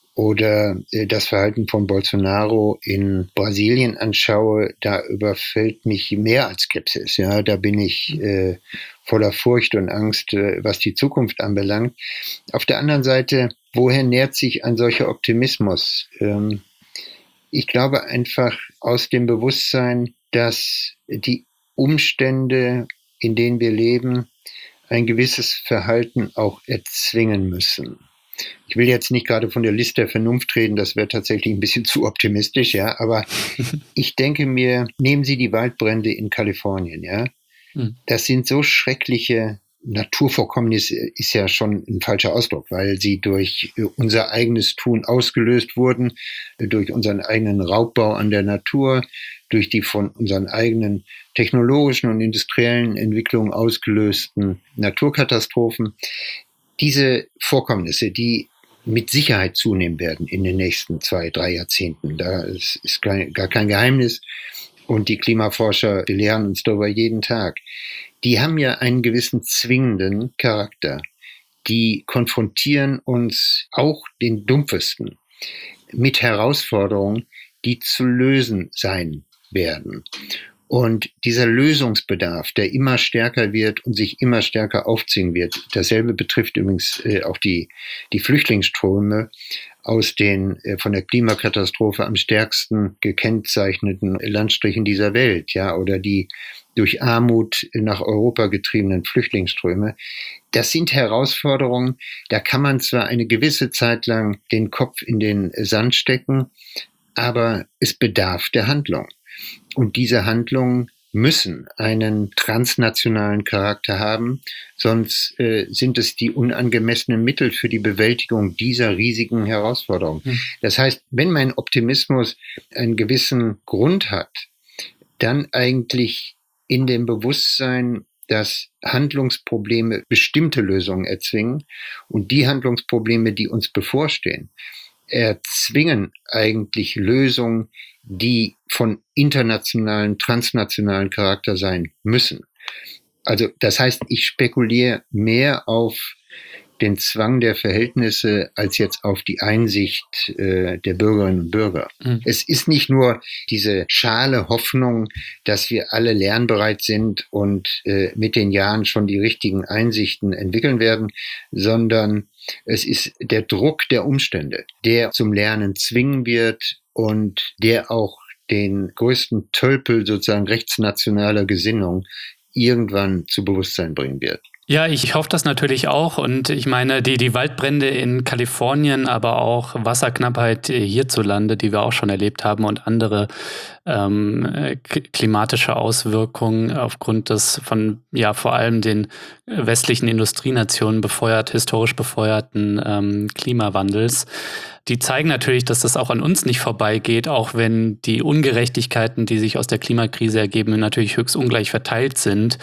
oder äh, das Verhalten von Bolsonaro in Brasilien anschaue, da überfällt mich mehr als Skepsis. Ja, da bin ich äh, voller Furcht und Angst, äh, was die Zukunft anbelangt. Auf der anderen Seite, woher nährt sich ein solcher Optimismus? Ähm, ich glaube einfach aus dem Bewusstsein, dass die Umstände, in denen wir leben, ein gewisses Verhalten auch erzwingen müssen. Ich will jetzt nicht gerade von der List der Vernunft reden, das wäre tatsächlich ein bisschen zu optimistisch, ja, aber ich denke mir, nehmen Sie die Waldbrände in Kalifornien, ja, das sind so schreckliche Naturvorkommnisse, ist ja schon ein falscher Ausdruck, weil sie durch unser eigenes Tun ausgelöst wurden, durch unseren eigenen Raubbau an der Natur, durch die von unseren eigenen technologischen und industriellen Entwicklungen ausgelösten Naturkatastrophen. Diese Vorkommnisse, die mit Sicherheit zunehmen werden in den nächsten zwei, drei Jahrzehnten, da ist, ist kein, gar kein Geheimnis. Und die Klimaforscher belehren uns darüber jeden Tag. Die haben ja einen gewissen zwingenden Charakter. Die konfrontieren uns, auch den Dumpfesten, mit Herausforderungen, die zu lösen sein werden. Und dieser Lösungsbedarf, der immer stärker wird und sich immer stärker aufziehen wird, dasselbe betrifft übrigens äh, auch die, die Flüchtlingsströme aus den äh, von der Klimakatastrophe am stärksten gekennzeichneten Landstrichen dieser Welt, ja, oder die durch Armut nach Europa getriebenen Flüchtlingsströme. Das sind Herausforderungen, da kann man zwar eine gewisse Zeit lang den Kopf in den Sand stecken, aber es bedarf der Handlung. Und diese Handlungen müssen einen transnationalen Charakter haben, sonst äh, sind es die unangemessenen Mittel für die Bewältigung dieser riesigen Herausforderungen. Mhm. Das heißt, wenn mein Optimismus einen gewissen Grund hat, dann eigentlich in dem Bewusstsein, dass Handlungsprobleme bestimmte Lösungen erzwingen und die Handlungsprobleme, die uns bevorstehen, erzwingen eigentlich Lösungen, die von internationalen, transnationalen Charakter sein müssen. Also das heißt, ich spekuliere mehr auf den Zwang der Verhältnisse als jetzt auf die Einsicht äh, der Bürgerinnen und Bürger. Mhm. Es ist nicht nur diese schale Hoffnung, dass wir alle lernbereit sind und äh, mit den Jahren schon die richtigen Einsichten entwickeln werden, sondern es ist der Druck der Umstände, der zum Lernen zwingen wird und der auch den größten Tölpel sozusagen rechtsnationaler Gesinnung irgendwann zu Bewusstsein bringen wird. Ja, ich hoffe das natürlich auch. Und ich meine, die, die Waldbrände in Kalifornien, aber auch Wasserknappheit äh, hierzulande, die wir auch schon erlebt haben, und andere ähm, äh, k- klimatische Auswirkungen aufgrund des von ja vor allem den äh, westlichen Industrienationen befeuert, historisch befeuerten ähm, Klimawandels. Die zeigen natürlich, dass das auch an uns nicht vorbeigeht, auch wenn die Ungerechtigkeiten, die sich aus der Klimakrise ergeben, natürlich höchst ungleich verteilt sind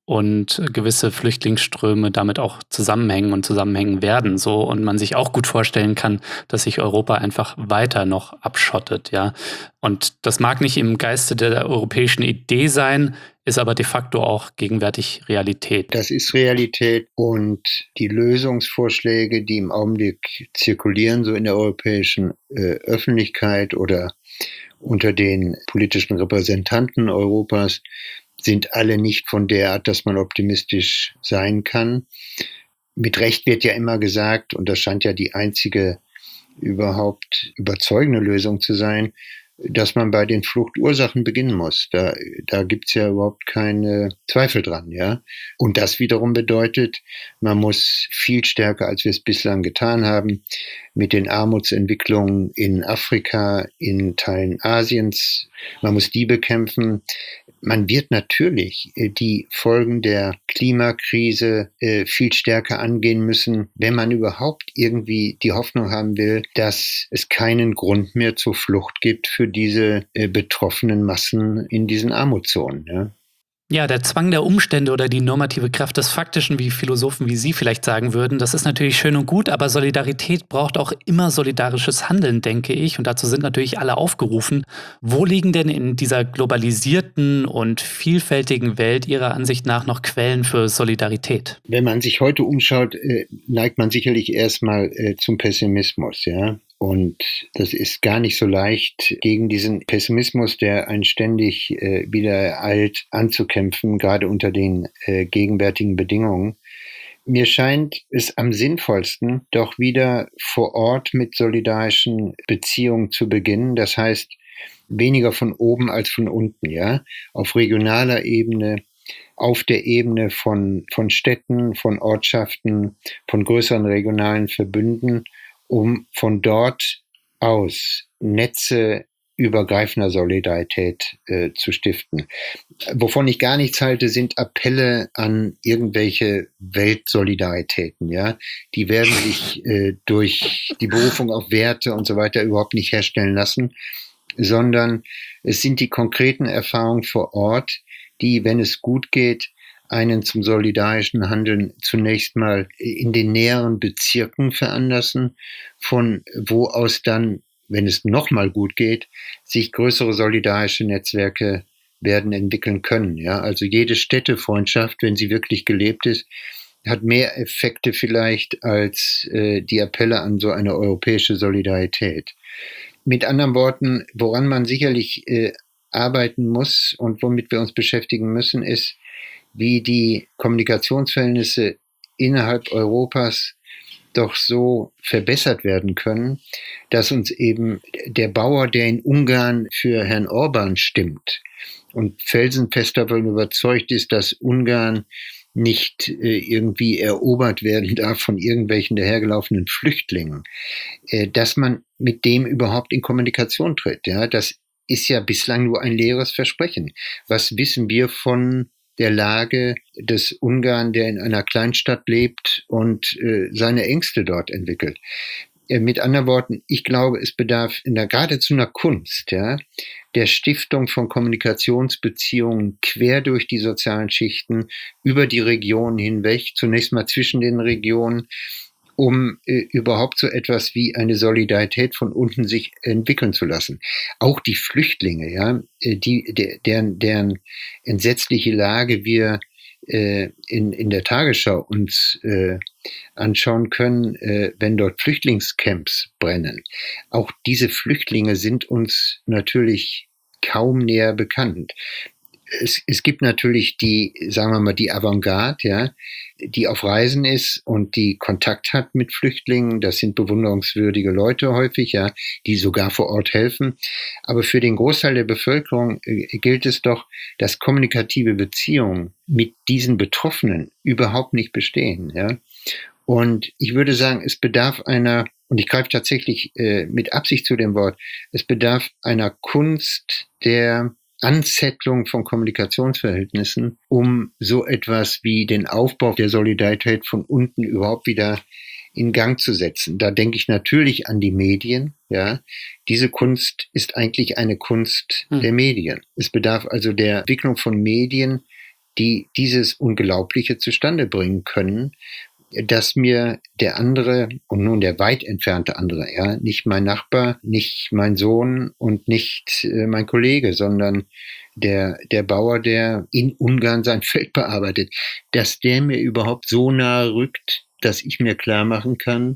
und gewisse Flüchtlingsströme damit auch zusammenhängen und zusammenhängen werden, so, und man sich auch gut vorstellen kann, dass sich Europa einfach weiter noch abschottet, ja. Und das mag nicht im Geiste der europäischen Idee sein, ist aber de facto auch gegenwärtig Realität. Das ist Realität, und die Lösungsvorschläge, die im Augenblick zirkulieren, so in der europäischen äh, Öffentlichkeit oder unter den politischen Repräsentanten Europas, sind alle nicht von der Art, dass man optimistisch sein kann. Mit Recht wird ja immer gesagt, und das scheint ja die einzige überhaupt überzeugende Lösung zu sein, dass man bei den Fluchtursachen beginnen muss. Da, da gibt's ja überhaupt keine Zweifel dran, ja. Und das wiederum bedeutet, man muss viel stärker, als wir es bislang getan haben, mit den Armutsentwicklungen in Afrika, in Teilen Asiens, man muss die bekämpfen. Man wird natürlich äh, die Folgen der Klimakrise äh, viel stärker angehen müssen, wenn man überhaupt irgendwie die Hoffnung haben will, dass es keinen Grund mehr zur Flucht gibt für diese äh, betroffenen Massen in diesen Armutszonen. Ja. Ja, der Zwang der Umstände oder die normative Kraft des Faktischen, wie Philosophen wie Sie vielleicht sagen würden, das ist natürlich schön und gut, aber Solidarität braucht auch immer solidarisches Handeln, denke ich. Und dazu sind natürlich alle aufgerufen. Wo liegen denn in dieser globalisierten und vielfältigen Welt Ihrer Ansicht nach noch Quellen für Solidarität? Wenn man sich heute umschaut, äh, neigt man sicherlich erstmal äh, zum Pessimismus, ja. Und das ist gar nicht so leicht, gegen diesen Pessimismus, der einen ständig äh, wieder ereilt, anzukämpfen, gerade unter den äh, gegenwärtigen Bedingungen. Mir scheint es am sinnvollsten, doch wieder vor Ort mit solidarischen Beziehungen zu beginnen. Das heißt, weniger von oben als von unten, ja, auf regionaler Ebene, auf der Ebene von, von Städten, von Ortschaften, von größeren regionalen Verbünden, um von dort aus Netze übergreifender Solidarität äh, zu stiften. Wovon ich gar nichts halte, sind Appelle an irgendwelche Weltsolidaritäten. Ja, die werden sich äh, durch die Berufung auf Werte und so weiter überhaupt nicht herstellen lassen, sondern es sind die konkreten Erfahrungen vor Ort, die, wenn es gut geht, einen zum solidarischen Handeln zunächst mal in den näheren Bezirken veranlassen, von wo aus dann, wenn es nochmal gut geht, sich größere solidarische Netzwerke werden entwickeln können. Ja, also jede Städtefreundschaft, wenn sie wirklich gelebt ist, hat mehr Effekte vielleicht als äh, die Appelle an so eine europäische Solidarität. Mit anderen Worten, woran man sicherlich äh, arbeiten muss und womit wir uns beschäftigen müssen, ist, wie die Kommunikationsverhältnisse innerhalb Europas doch so verbessert werden können, dass uns eben der Bauer, der in Ungarn für Herrn Orban stimmt und felsenfest davon überzeugt ist, dass Ungarn nicht äh, irgendwie erobert werden darf von irgendwelchen dahergelaufenen Flüchtlingen, äh, dass man mit dem überhaupt in Kommunikation tritt. Ja, das ist ja bislang nur ein leeres Versprechen. Was wissen wir von der Lage des Ungarn, der in einer Kleinstadt lebt und äh, seine Ängste dort entwickelt? Äh, mit anderen Worten, ich glaube, es bedarf in der, geradezu einer Kunst, ja, der Stiftung von Kommunikationsbeziehungen quer durch die sozialen Schichten, über die Regionen hinweg, zunächst mal zwischen den Regionen, um äh, überhaupt so etwas wie eine Solidarität von unten sich entwickeln zu lassen. Auch die Flüchtlinge, ja, äh, die, der, deren, deren entsetzliche Lage wir äh, in, in der Tagesschau uns äh, anschauen können, äh, wenn dort Flüchtlingscamps brennen. Auch diese Flüchtlinge sind uns natürlich kaum näher bekannt. Es, es gibt natürlich die, sagen wir mal, die Avantgarde, ja, die auf Reisen ist und die Kontakt hat mit Flüchtlingen. Das sind bewunderungswürdige Leute häufig, ja, die sogar vor Ort helfen. Aber für den Großteil der Bevölkerung äh, gilt es doch, dass kommunikative Beziehungen mit diesen Betroffenen überhaupt nicht bestehen, ja. Und ich würde sagen, es bedarf einer, und ich greife tatsächlich äh, mit Absicht zu dem Wort, es bedarf einer Kunst der Anzettlung von Kommunikationsverhältnissen, um so etwas wie den Aufbau der Solidarität von unten überhaupt wieder in Gang zu setzen. Da denke ich natürlich an die Medien, ja. Diese Kunst ist eigentlich eine Kunst hm. der Medien. Es bedarf also der Entwicklung von Medien, die dieses Unglaubliche zustande bringen können, dass mir der andere und nun der weit entfernte andere, ja, nicht mein Nachbar, nicht mein Sohn und nicht äh, mein Kollege, sondern der, der Bauer, der in Ungarn sein Feld bearbeitet, dass der mir überhaupt so nahe rückt, dass ich mir klar machen kann,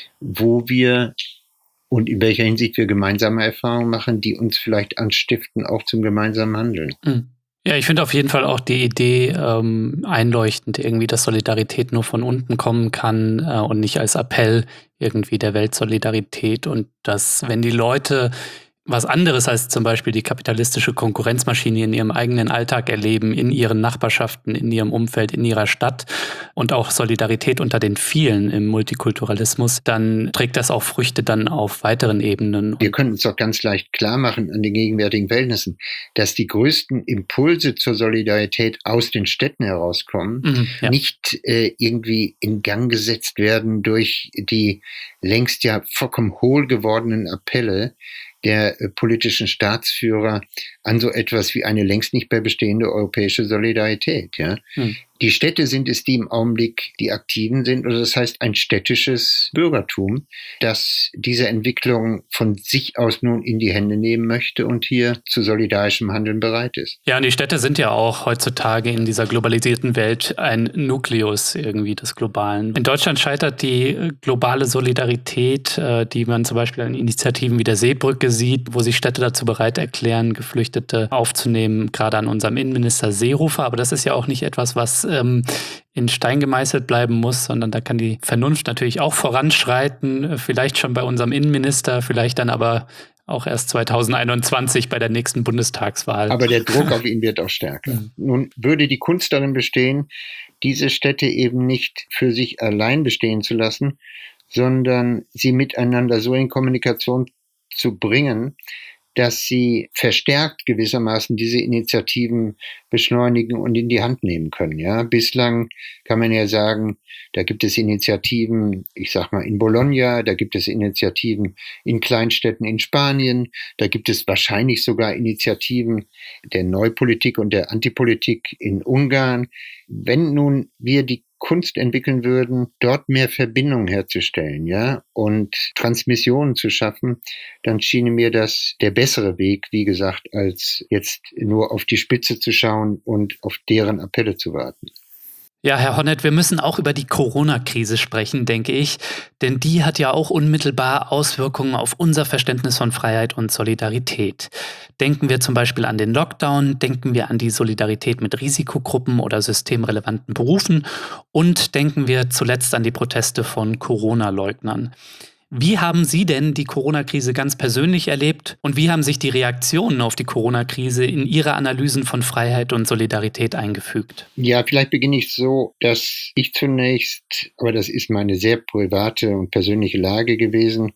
wo wir und in welcher Hinsicht wir gemeinsame Erfahrungen machen, die uns vielleicht anstiften, auch zum gemeinsamen Handeln. Mhm. Ja, ich finde auf jeden Fall auch die Idee ähm, einleuchtend, irgendwie, dass Solidarität nur von unten kommen kann äh, und nicht als Appell irgendwie der Weltsolidarität und dass, wenn die Leute was anderes als zum Beispiel die kapitalistische Konkurrenzmaschine in ihrem eigenen Alltag erleben, in ihren Nachbarschaften, in ihrem Umfeld, in ihrer Stadt und auch Solidarität unter den vielen im Multikulturalismus, dann trägt das auch Früchte dann auf weiteren Ebenen. Wir können uns doch ganz leicht klar machen an den gegenwärtigen Verhältnissen, dass die größten Impulse zur Solidarität aus den Städten herauskommen, mhm, ja. nicht äh, irgendwie in Gang gesetzt werden durch die längst ja vollkommen hohl gewordenen Appelle der äh, politischen Staatsführer an so etwas wie eine längst nicht mehr bestehende europäische Solidarität. Ja? Hm. Die Städte sind es, die im Augenblick die Aktiven sind, oder das heißt ein städtisches Bürgertum, das diese Entwicklung von sich aus nun in die Hände nehmen möchte und hier zu solidarischem Handeln bereit ist. Ja, und die Städte sind ja auch heutzutage in dieser globalisierten Welt ein Nukleus irgendwie des Globalen. In Deutschland scheitert die globale Solidarität, die man zum Beispiel an Initiativen wie der Seebrücke sieht, wo sich Städte dazu bereit erklären, Geflüchtete aufzunehmen, gerade an unserem Innenminister Seehofer. Aber das ist ja auch nicht etwas, was ähm, in Stein gemeißelt bleiben muss, sondern da kann die Vernunft natürlich auch voranschreiten, vielleicht schon bei unserem Innenminister, vielleicht dann aber auch erst zweitausendeinundzwanzig bei der nächsten Bundestagswahl. Aber der Druck auf ihn wird auch stärker. Mhm. Nun würde die Kunst darin bestehen, diese Städte eben nicht für sich allein bestehen zu lassen, sondern sie miteinander so in Kommunikation zu bringen, dass sie verstärkt gewissermaßen diese Initiativen beschleunigen und in die Hand nehmen können. Ja, bislang kann man ja sagen, da gibt es Initiativen, ich sag mal in Bologna, da gibt es Initiativen in Kleinstädten in Spanien, da gibt es wahrscheinlich sogar Initiativen der Neupolitik und der Antipolitik in Ungarn. Wenn nun wir die Kunst entwickeln würden, dort mehr Verbindung herzustellen, ja, und Transmissionen zu schaffen, dann schien mir das der bessere Weg, wie gesagt, als jetzt nur auf die Spitze zu schauen und auf deren Appelle zu warten. Ja, Herr Honneth, wir müssen auch über die Corona-Krise sprechen, denke ich, denn die hat ja auch unmittelbar Auswirkungen auf unser Verständnis von Freiheit und Solidarität. Denken wir zum Beispiel an den Lockdown, denken wir an die Solidarität mit Risikogruppen oder systemrelevanten Berufen und denken wir zuletzt an die Proteste von Corona-Leugnern. Wie haben Sie denn die Corona-Krise ganz persönlich erlebt und wie haben sich die Reaktionen auf die Corona-Krise in Ihre Analysen von Freiheit und Solidarität eingefügt? Ja, vielleicht beginne ich so, dass ich zunächst, aber das ist meine sehr private und persönliche Lage gewesen,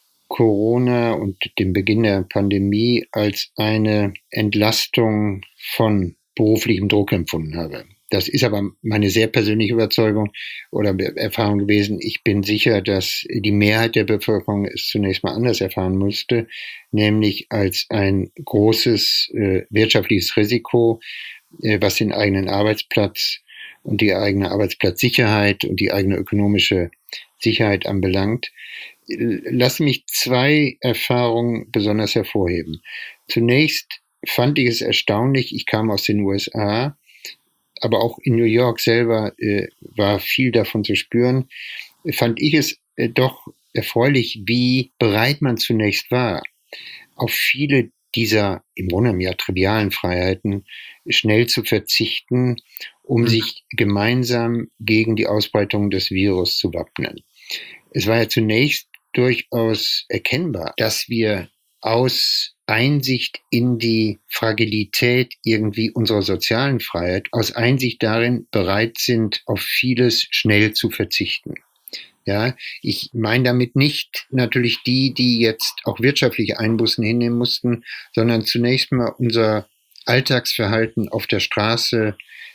Corona und den Beginn der Pandemie als eine Entlastung von beruflichem Druck empfunden habe. Das ist aber meine sehr persönliche Überzeugung oder Erfahrung gewesen. Ich bin sicher, dass die Mehrheit der Bevölkerung es zunächst mal anders erfahren musste, nämlich als ein großes äh, wirtschaftliches Risiko, äh, was den eigenen Arbeitsplatz und die eigene Arbeitsplatzsicherheit und die eigene ökonomische Sicherheit anbelangt. Lass mich zwei Erfahrungen besonders hervorheben. Zunächst fand ich es erstaunlich, ich kam aus den U S A, aber auch in New York selber äh, war viel davon zu spüren, fand ich es äh, doch erfreulich, wie bereit man zunächst war, auf viele dieser im Grunde ja trivialen Freiheiten schnell zu verzichten, um mhm. sich gemeinsam gegen die Ausbreitung des Virus zu wappnen. Es war ja zunächst durchaus erkennbar, dass wir aus Einsicht in die Fragilität irgendwie unserer sozialen Freiheit, aus Einsicht darin bereit sind, auf vieles schnell zu verzichten. Ja, ich meine damit nicht natürlich die, die jetzt auch wirtschaftliche Einbußen hinnehmen mussten, sondern zunächst mal unser Alltagsverhalten auf der Straße,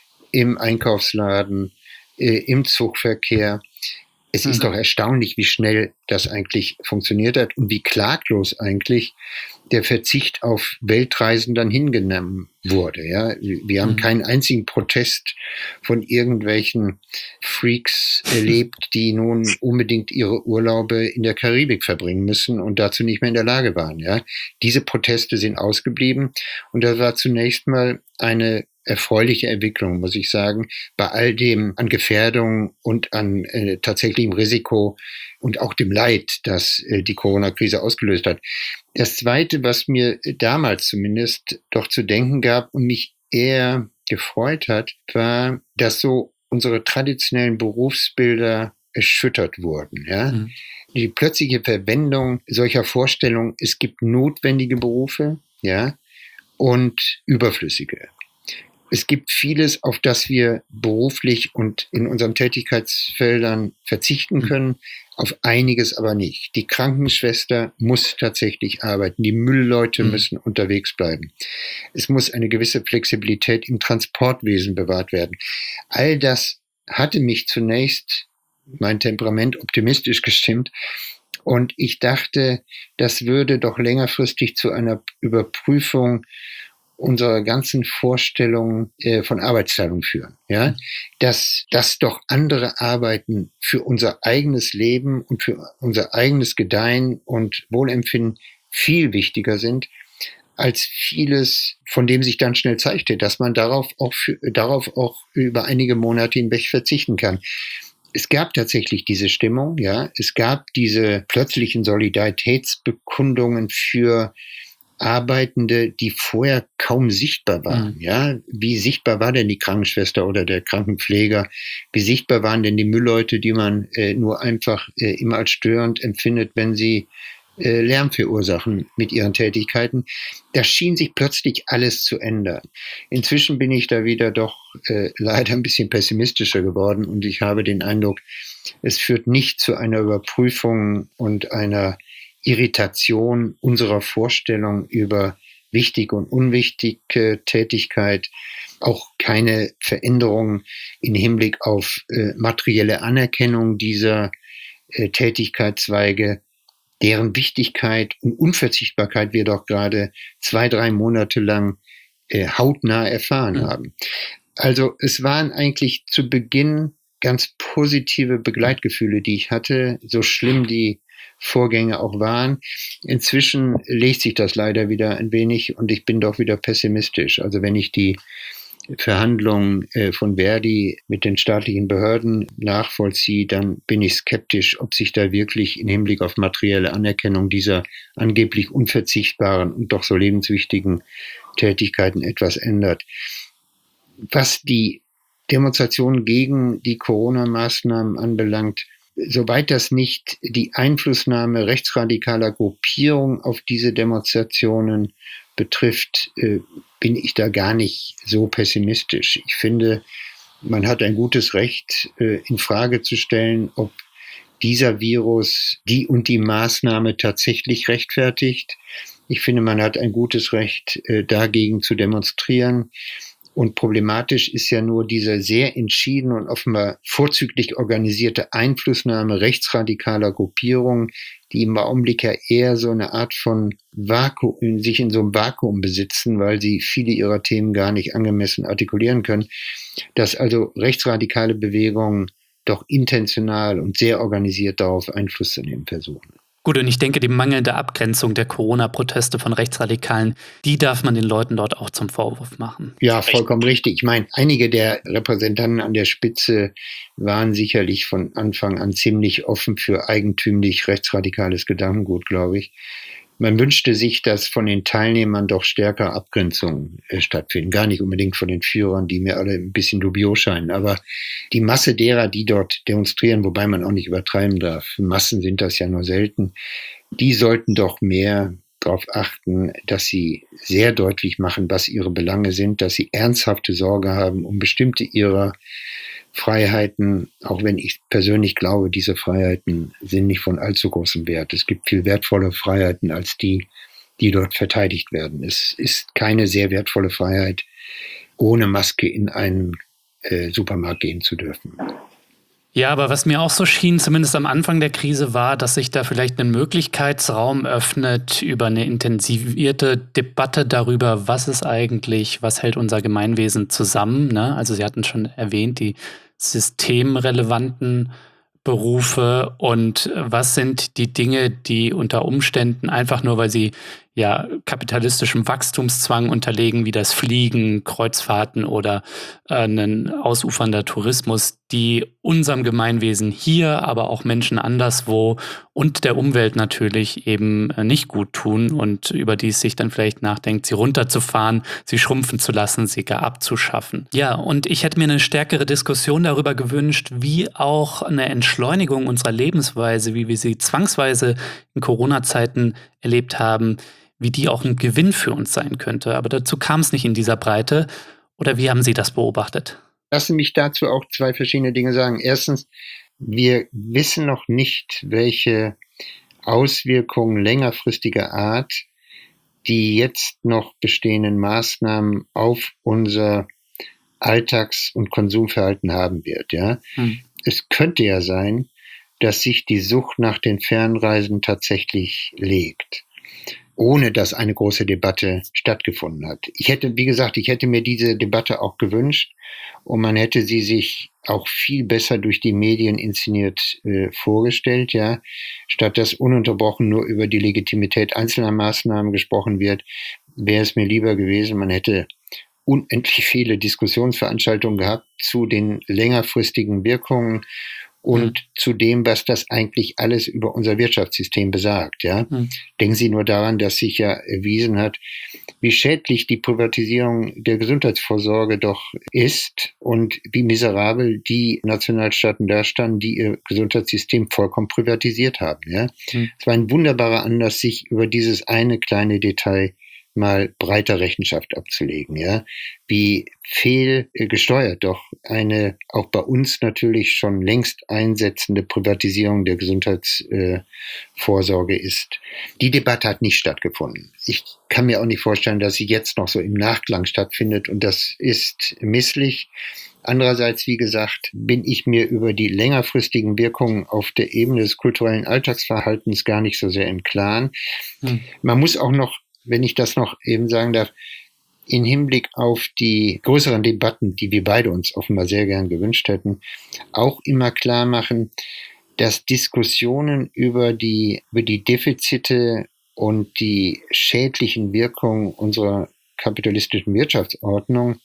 im Einkaufsladen, äh, im Zugverkehr. Es ist mhm. doch erstaunlich, wie schnell das eigentlich funktioniert hat und wie klaglos eigentlich der Verzicht auf Weltreisen dann hingenommen wurde. Ja, wir haben mhm. keinen einzigen Protest von irgendwelchen Freaks erlebt, die nun unbedingt ihre Urlaube in der Karibik verbringen müssen und dazu nicht mehr in der Lage waren. Ja, diese Proteste sind ausgeblieben und das war zunächst mal eine erfreuliche Entwicklung, muss ich sagen, bei all dem an Gefährdung und an äh, tatsächlichem Risiko und auch dem Leid, das äh, die Corona-Krise ausgelöst hat. Das Zweite, was mir damals zumindest doch zu denken gab und mich eher gefreut hat, war, dass so unsere traditionellen Berufsbilder erschüttert wurden. Ja? Mhm. Die plötzliche Verwendung solcher Vorstellungen, es gibt notwendige Berufe, ja, und überflüssige. Es gibt vieles, auf das wir beruflich und in unseren Tätigkeitsfeldern verzichten können, auf einiges aber nicht. Die Krankenschwester muss tatsächlich arbeiten, die Müllleute mhm. müssen unterwegs bleiben. Es muss eine gewisse Flexibilität im Transportwesen bewahrt werden. All das hatte mich zunächst, mein Temperament, optimistisch gestimmt. Und ich dachte, das würde doch längerfristig zu einer Überprüfung unserer ganzen Vorstellungen äh, von Arbeitsteilung führen, ja, dass, dass doch andere Arbeiten für unser eigenes Leben und für unser eigenes Gedeihen und Wohlempfinden viel wichtiger sind als vieles, von dem sich dann schnell zeigte, dass man darauf auch, für, darauf auch über einige Monate hinweg verzichten kann. Es gab tatsächlich diese Stimmung, ja, es gab diese plötzlichen Solidaritätsbekundungen für Arbeitende, die vorher kaum sichtbar waren. Mhm. Ja, wie sichtbar war denn die Krankenschwester oder der Krankenpfleger? Wie sichtbar waren denn die Müllleute, die man äh, nur einfach äh, immer als störend empfindet, wenn sie äh, Lärm verursachen mit ihren Tätigkeiten? Da schien sich plötzlich alles zu ändern. Inzwischen bin ich da wieder doch äh, leider ein bisschen pessimistischer geworden und ich habe den Eindruck, es führt nicht zu einer Überprüfung und einer Irritation unserer Vorstellung über wichtige und unwichtige Tätigkeit, auch keine Veränderung im Hinblick auf äh, materielle Anerkennung dieser äh, Tätigkeitszweige, deren Wichtigkeit und Unverzichtbarkeit wir doch gerade zwei, drei Monate lang äh, hautnah erfahren mhm. haben. Also es waren eigentlich zu Beginn ganz positive Begleitgefühle, die ich hatte, so schlimm die Vorgänge auch waren. Inzwischen legt sich das leider wieder ein wenig und ich bin doch wieder pessimistisch. Also wenn ich die Verhandlungen äh, von Verdi mit den staatlichen Behörden nachvollziehe, dann bin ich skeptisch, ob sich da wirklich im Hinblick auf materielle Anerkennung dieser angeblich unverzichtbaren und doch so lebenswichtigen Tätigkeiten etwas ändert. Was die Demonstrationen gegen die Corona-Maßnahmen anbelangt, soweit das nicht die Einflussnahme rechtsradikaler Gruppierungen auf diese Demonstrationen betrifft, äh, bin ich da gar nicht so pessimistisch. Ich finde, man hat ein gutes Recht, äh, in Frage zu stellen, ob dieser Virus die und die Maßnahme tatsächlich rechtfertigt. Ich finde, man hat ein gutes Recht, äh, dagegen zu demonstrieren. Und problematisch ist ja nur diese sehr entschiedene und offenbar vorzüglich organisierte Einflussnahme rechtsradikaler Gruppierungen, die im Augenblick ja eher so eine Art von Vakuum, sich in so einem Vakuum besitzen, weil sie viele ihrer Themen gar nicht angemessen artikulieren können, dass also rechtsradikale Bewegungen doch intentional und sehr organisiert darauf Einfluss zu nehmen versuchen. Gut, und ich denke, die mangelnde Abgrenzung der Corona-Proteste von Rechtsradikalen, die darf man den Leuten dort auch zum Vorwurf machen. Ja, vollkommen richtig. Ich meine, einige der Repräsentanten an der Spitze waren sicherlich von Anfang an ziemlich offen für eigentümlich rechtsradikales Gedankengut, glaube ich. Man wünschte sich, dass von den Teilnehmern doch stärker Abgrenzungen äh, stattfinden. Gar nicht unbedingt von den Führern, die mir alle ein bisschen dubios scheinen. Aber die Masse derer, die dort demonstrieren, wobei man auch nicht übertreiben darf, Massen sind das ja nur selten, die sollten doch mehr darauf achten, dass sie sehr deutlich machen, was ihre Belange sind, dass sie ernsthafte Sorge haben um bestimmte ihrer Freiheiten, auch wenn ich persönlich glaube, diese Freiheiten sind nicht von allzu großem Wert. Es gibt viel wertvolle Freiheiten als die, die dort verteidigt werden. Es ist keine sehr wertvolle Freiheit, ohne Maske in einen äh, Supermarkt gehen zu dürfen. Ja, aber was mir auch so schien, zumindest am Anfang der Krise, war, dass sich da vielleicht ein Möglichkeitsraum öffnet über eine intensivierte Debatte darüber, was ist eigentlich, was hält unser Gemeinwesen zusammen, ne? Also Sie hatten schon erwähnt, die systemrelevanten Berufe und was sind die Dinge, die unter Umständen einfach nur, weil sie ja kapitalistischem Wachstumszwang unterlegen, wie das Fliegen, Kreuzfahrten oder äh, ein ausufernder Tourismus, die unserem Gemeinwesen hier, aber auch Menschen anderswo und der Umwelt natürlich eben äh, nicht gut tun und über die es sich dann vielleicht nachdenkt, sie runterzufahren, sie schrumpfen zu lassen, sie gar abzuschaffen. Ja, und ich hätte mir eine stärkere Diskussion darüber gewünscht, wie auch eine Entschleunigung unserer Lebensweise, wie wir sie zwangsweise in Corona-Zeiten erlebt haben, wie die auch ein Gewinn für uns sein könnte. Aber dazu kam es nicht in dieser Breite. Oder wie haben Sie das beobachtet? Lassen mich dazu auch zwei verschiedene Dinge sagen. Erstens, wir wissen noch nicht, welche Auswirkungen längerfristiger Art die jetzt noch bestehenden Maßnahmen auf unser Alltags- und Konsumverhalten haben wird. Ja? Hm. Es könnte ja sein, dass sich die Sucht nach den Fernreisen tatsächlich legt, ohne dass eine große Debatte stattgefunden hat. Ich hätte, wie gesagt, ich hätte mir diese Debatte auch gewünscht und man hätte sie sich auch viel besser durch die Medien inszeniert äh, vorgestellt, ja, statt dass ununterbrochen nur über die Legitimität einzelner Maßnahmen gesprochen wird, wäre es mir lieber gewesen, man hätte unendlich viele Diskussionsveranstaltungen gehabt zu den längerfristigen Wirkungen und mhm. zu dem, was das eigentlich alles über unser Wirtschaftssystem besagt. Ja? Mhm. Denken Sie nur daran, dass sich ja erwiesen hat, wie schädlich die Privatisierung der Gesundheitsvorsorge doch ist und wie miserabel die Nationalstaaten dastanden, die ihr Gesundheitssystem vollkommen privatisiert haben. Ja? Mhm. Es war ein wunderbarer Anlass, sich über dieses eine kleine Detail mal breiter Rechenschaft abzulegen, ja, wie fehlgesteuert doch eine auch bei uns natürlich schon längst einsetzende Privatisierung der Gesundheitsvorsorge äh, ist. Die Debatte hat nicht stattgefunden. Ich kann mir auch nicht vorstellen, dass sie jetzt noch so im Nachklang stattfindet und das ist misslich. Andererseits, wie gesagt, bin ich mir über die längerfristigen Wirkungen auf der Ebene des kulturellen Alltagsverhaltens gar nicht so sehr im Klaren. Hm. Man muss auch noch, wenn ich das noch eben sagen darf, in Hinblick auf die größeren Debatten, die wir beide uns offenbar sehr gern gewünscht hätten, auch immer klar machen, dass Diskussionen über die, über die Defizite und die schädlichen Wirkungen unserer kapitalistischen Wirtschaftsordnung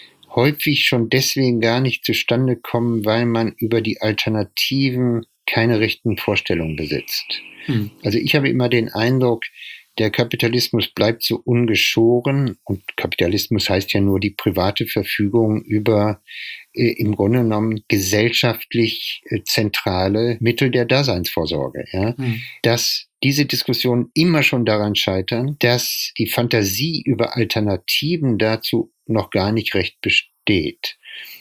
häufig schon deswegen gar nicht zustande kommen, weil man über die Alternativen keine rechten Vorstellungen besitzt. Hm. Also ich habe immer den Eindruck, der Kapitalismus bleibt so ungeschoren und Kapitalismus heißt ja nur die private Verfügung über äh, im Grunde genommen gesellschaftlich äh, zentrale Mittel der Daseinsvorsorge. Ja? Mhm. Dass diese Diskussionen immer schon daran scheitern, dass die Fantasie über Alternativen dazu noch gar nicht recht besteht.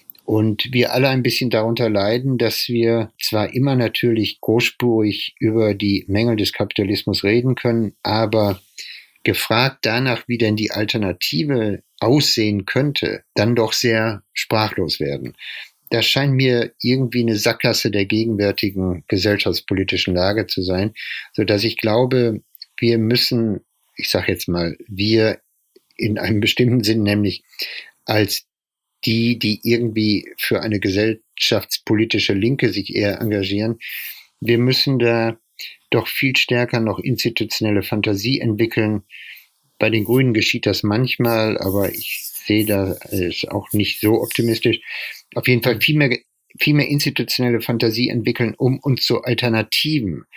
Und wir alle ein bisschen darunter leiden, dass wir zwar immer natürlich großspurig über die Mängel des Kapitalismus reden können, aber gefragt danach, wie denn die Alternative aussehen könnte, dann doch sehr sprachlos werden. Das scheint mir irgendwie eine Sackgasse der gegenwärtigen gesellschaftspolitischen Lage zu sein, so dass ich glaube, wir müssen, ich sage jetzt mal, wir in einem bestimmten Sinn, nämlich als die, die irgendwie für eine gesellschaftspolitische Linke sich eher engagieren. Wir müssen da doch viel stärker noch institutionelle Fantasie entwickeln. Bei den Grünen geschieht das manchmal, aber ich sehe da es auch nicht so optimistisch. Auf jeden Fall viel mehr, viel mehr institutionelle Fantasie entwickeln, um uns zu Alternativen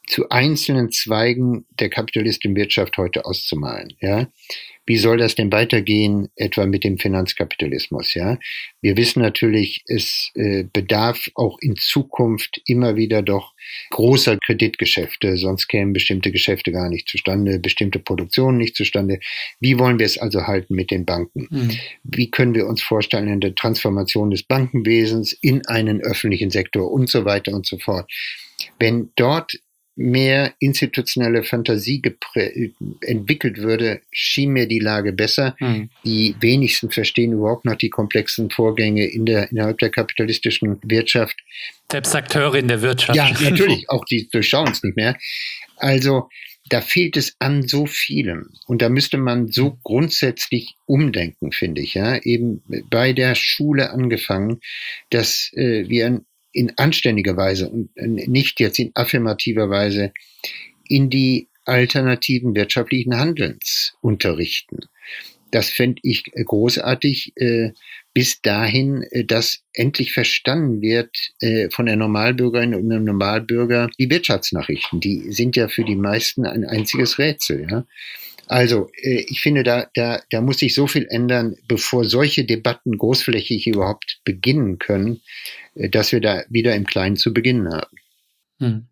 zu einzelnen Zweigen der kapitalistischen Wirtschaft heute auszumalen. Ja? Wie soll das denn weitergehen, etwa mit dem Finanzkapitalismus? Ja? Wir wissen natürlich, es äh, bedarf auch in Zukunft immer wieder doch großer Kreditgeschäfte, sonst kämen bestimmte Geschäfte gar nicht zustande, bestimmte Produktionen nicht zustande. Wie wollen wir es also halten mit den Banken? Mhm. Wie können wir uns vorstellen, in der Transformation des Bankenwesens in einen öffentlichen Sektor und so weiter und so fort? Wenn dort mehr institutionelle Fantasie geprä- entwickelt würde, schien mir die Lage besser. Mhm. Die wenigsten verstehen überhaupt noch die komplexen Vorgänge in der, innerhalb der kapitalistischen Wirtschaft. Selbst Akteure in der Wirtschaft. Ja, natürlich, auch die durchschauen es nicht mehr. Also da fehlt es an so vielem. Und da müsste man so grundsätzlich umdenken, finde ich. Ja, eben bei der Schule angefangen, dass äh, wir in anständiger Weise und nicht jetzt in affirmativer Weise in die alternativen wirtschaftlichen Handelns unterrichten. Das fände ich großartig, äh, bis dahin, äh, dass endlich verstanden wird äh, von der Normalbürgerin und dem Normalbürger die Wirtschaftsnachrichten. Die sind ja für die meisten ein einziges Rätsel. Ja? Also äh, ich finde, da, da, da muss sich so viel ändern, bevor solche Debatten großflächig überhaupt beginnen können, äh, dass wir da wieder im Kleinen zu beginnen haben. Hm.